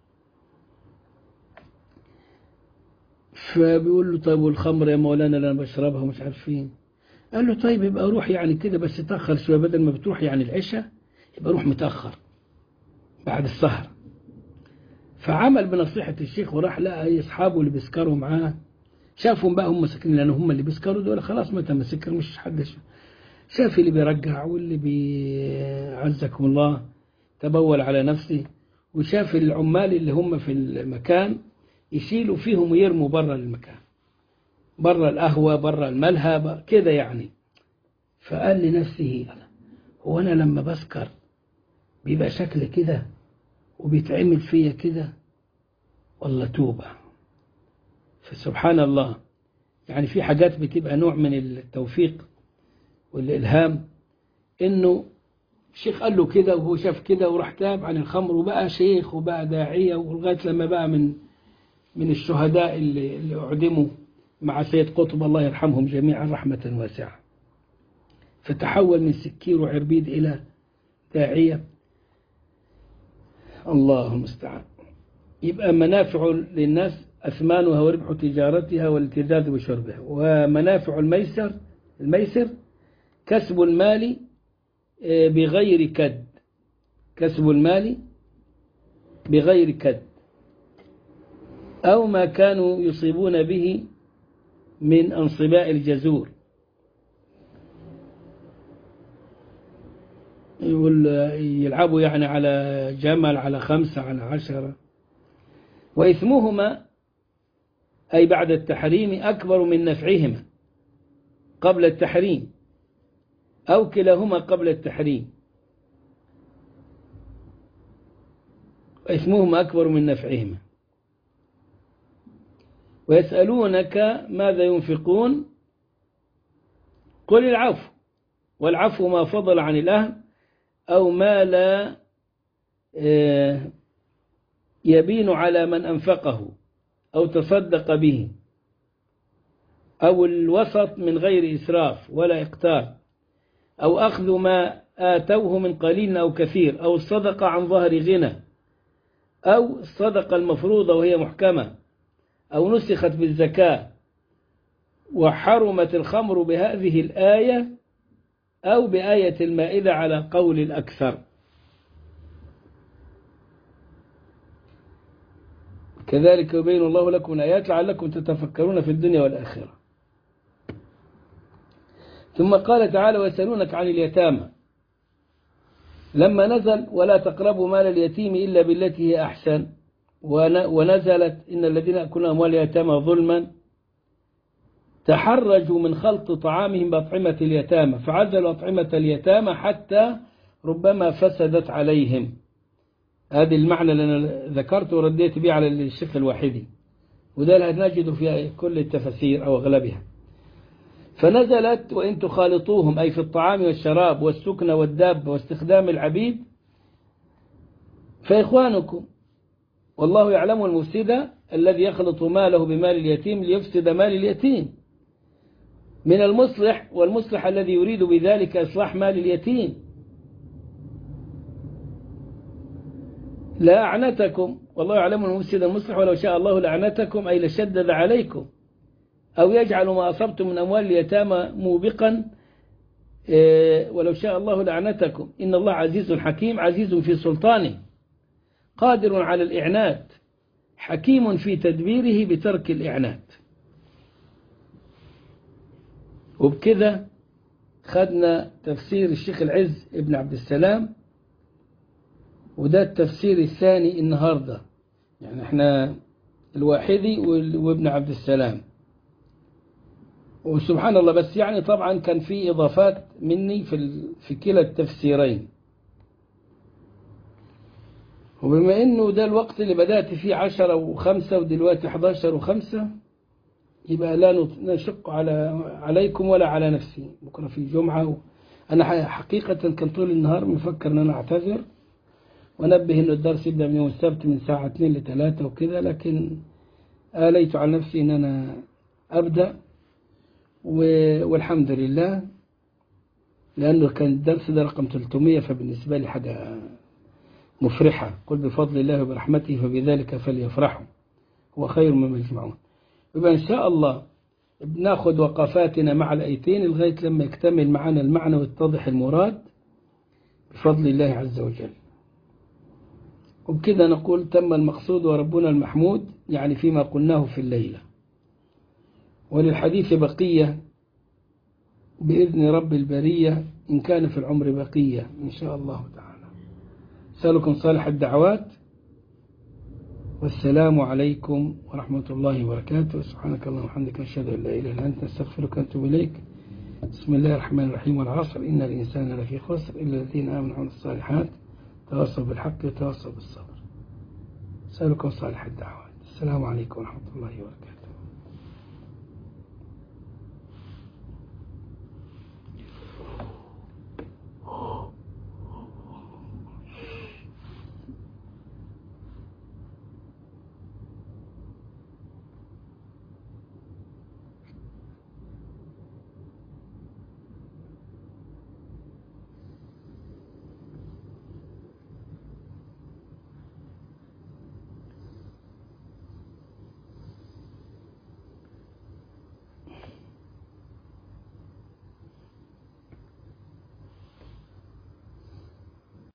فبيقول له طيب والخمرة يا مولانا اللي أنا بشربها ومش عارفين. قال له طيب يبقى روح يعني كده بس تأخر شوية، بدل ما بتروح يعني العشاء يبقى روح متأخر بعد السهر. فعمل بنصيحة الشيخ وراح لقى أصحابه اللي بيسكروا معاه، شافهم بقى هم ساكنين لأن هم اللي بيسكروا دول خلاص متى ما سكر مش حد شاف اللي بيرجع واللي بيعزكم الله تبول على نفسه، وشاف العمال اللي هم في المكان يشيلوا فيهم ويرموا برا المكان، برا القهوة برا الملهى كده يعني. فقال لنفسه هو أنا لما بسكر بيبقى شكل كده وبيتعمل فيا كده والله توبة. فسبحان الله، يعني في حاجات بتبقى نوع من التوفيق والإلهام، إنه الشيخ قال له كده وهو شاف كده وراح تاب عن الخمر وبقى شيخ وبقى داعية، ولغاية لما بقى من من الشهداء اللي, اللي أعدموا مع سيد قطب الله يرحمهم جميعا رحمة واسعة. فتحول من سكير وعربيد إلى داعية. الله المستعان. يبقى منافع للناس أثمانها وربح تجارتها والالتذاذ بشربها. ومنافع الميسر الميسر كسب المال بغير كد، كسب المال بغير كد، أو ما كانوا يصيبون به من انصباء الجزور، يلعبوا يعني على جمل، على خمسة، على عشرة. وإثمهما أي بعد التحريم أكبر من نفعهما قبل التحريم، أو كلاهما قبل التحريم. إثمهما أكبر من نفعهما. ويسألونك ماذا ينفقون قل العفو، والعفو ما فضل عن الأهل أو ما لا يبين على من أنفقه أو تصدق به، أو الوسط من غير إسراف ولا إقتار، أو أخذ ما آتوه من قليل أو كثير، أو الصدقة عن ظهر غنى، أو الصدقة المفروضة وهي محكمة، أو نسخت بالزكاة وحرمت الخمر بهذه الآية أو بآية المائدة على قول الأكثر. كذلك يبين الله لكم الآيات لعلكم تتفكرون في الدنيا والآخرة. ثم قال تعالى ويسألونك عن اليتامى، لما نزل ولا تقربوا مال اليتيم إلا بالتي هي أحسن، ونزلت إن الذين يأكلون أموال اليتامى ظلما تحرجوا من خلط طعامهم بأطعمة اليتامى فعزلوا أطعمة اليتامى حتى ربما فسدت عليهم. هذه المعنى اللي أنا ذكرته ورديت به على الشيخ الواحدي، وده نجد في كل التفسير أو أغلبها. فنزلت وإن تخالطوهم أي في الطعام والشراب والسكن والداب واستخدام العبيد فإخوانكم، والله يعلم المفسد الذي يخلط ماله بمال اليتيم ليفسد مال اليتيم من المصلح، والمصلح الذي يريد بذلك إصلاح مال اليتيم. لا أعنتكم، والله يعلم المفسد المصلح ولو شاء الله لأعنتكم أي لشدد عليكم، أو يجعل ما أصبتم من أموال اليتامى موبقا ولو شاء الله لأعنتكم، إن الله عزيز حكيم، عزيز في سلطانه قادر على الإعنات، حكيم في تدبيره بترك الإعنات. وبكذا خدنا تفسير الشيخ العز ابن عبد السلام، وده التفسير الثاني النهاردة، يعني احنا الواحدي وابن عبد السلام، وسبحان الله. بس يعني طبعا كان في إضافات مني في في كلا التفسيرين، وبما إنه ده الوقت اللي بدأت فيه عشرة وخمسة ودلوقتي حداشر وخمسة، يبقى لا نشق على عليكم ولا على نفسي. بكرة في الجمعة و... أنا حقيقة كان طول النهار مفكر أن أنا أعتذر ونبه أن الدرس يبدأ من يوم السبت من ساعة اثنين لثلاثة وكذا، لكن آليت على نفسي أن أنا أبدأ، والحمد لله، لأنه كان الدرس ده رقم ثلاثمائة، فبالنسبة لي حاجة مفرحة. قل بفضل الله وبرحمته فبذلك فليفرحوا هو خير مما يجمعون. يبقى إن شاء الله بناخد وقفاتنا مع الآيتين لغاية لما يكتمل معنا المعنى ويتضح المراد بفضل الله عز وجل. وبكذا نقول تم المقصود وربنا المحمود، يعني فيما قلناه في الليلة. وللحديث بقية بإذن رب البرية إن كان في العمر بقية إن شاء الله تعالى. أسألكم صالح الدعوات، والسلام عليكم ورحمة الله وبركاته. سبحانك اللهم وبحمدك نشهد أن لا إله إلا أنت نستغفرك ونتوب إليك. بسم الله الرحمن الرحيم. والعصر إن الإنسان لفي خسر إلا الذين آمنوا وعملوا الصالحات تواصوا بالحق وتواصوا بالصبر. أسألكم صالح الدعوات. السلام عليكم ورحمة الله وبركاته.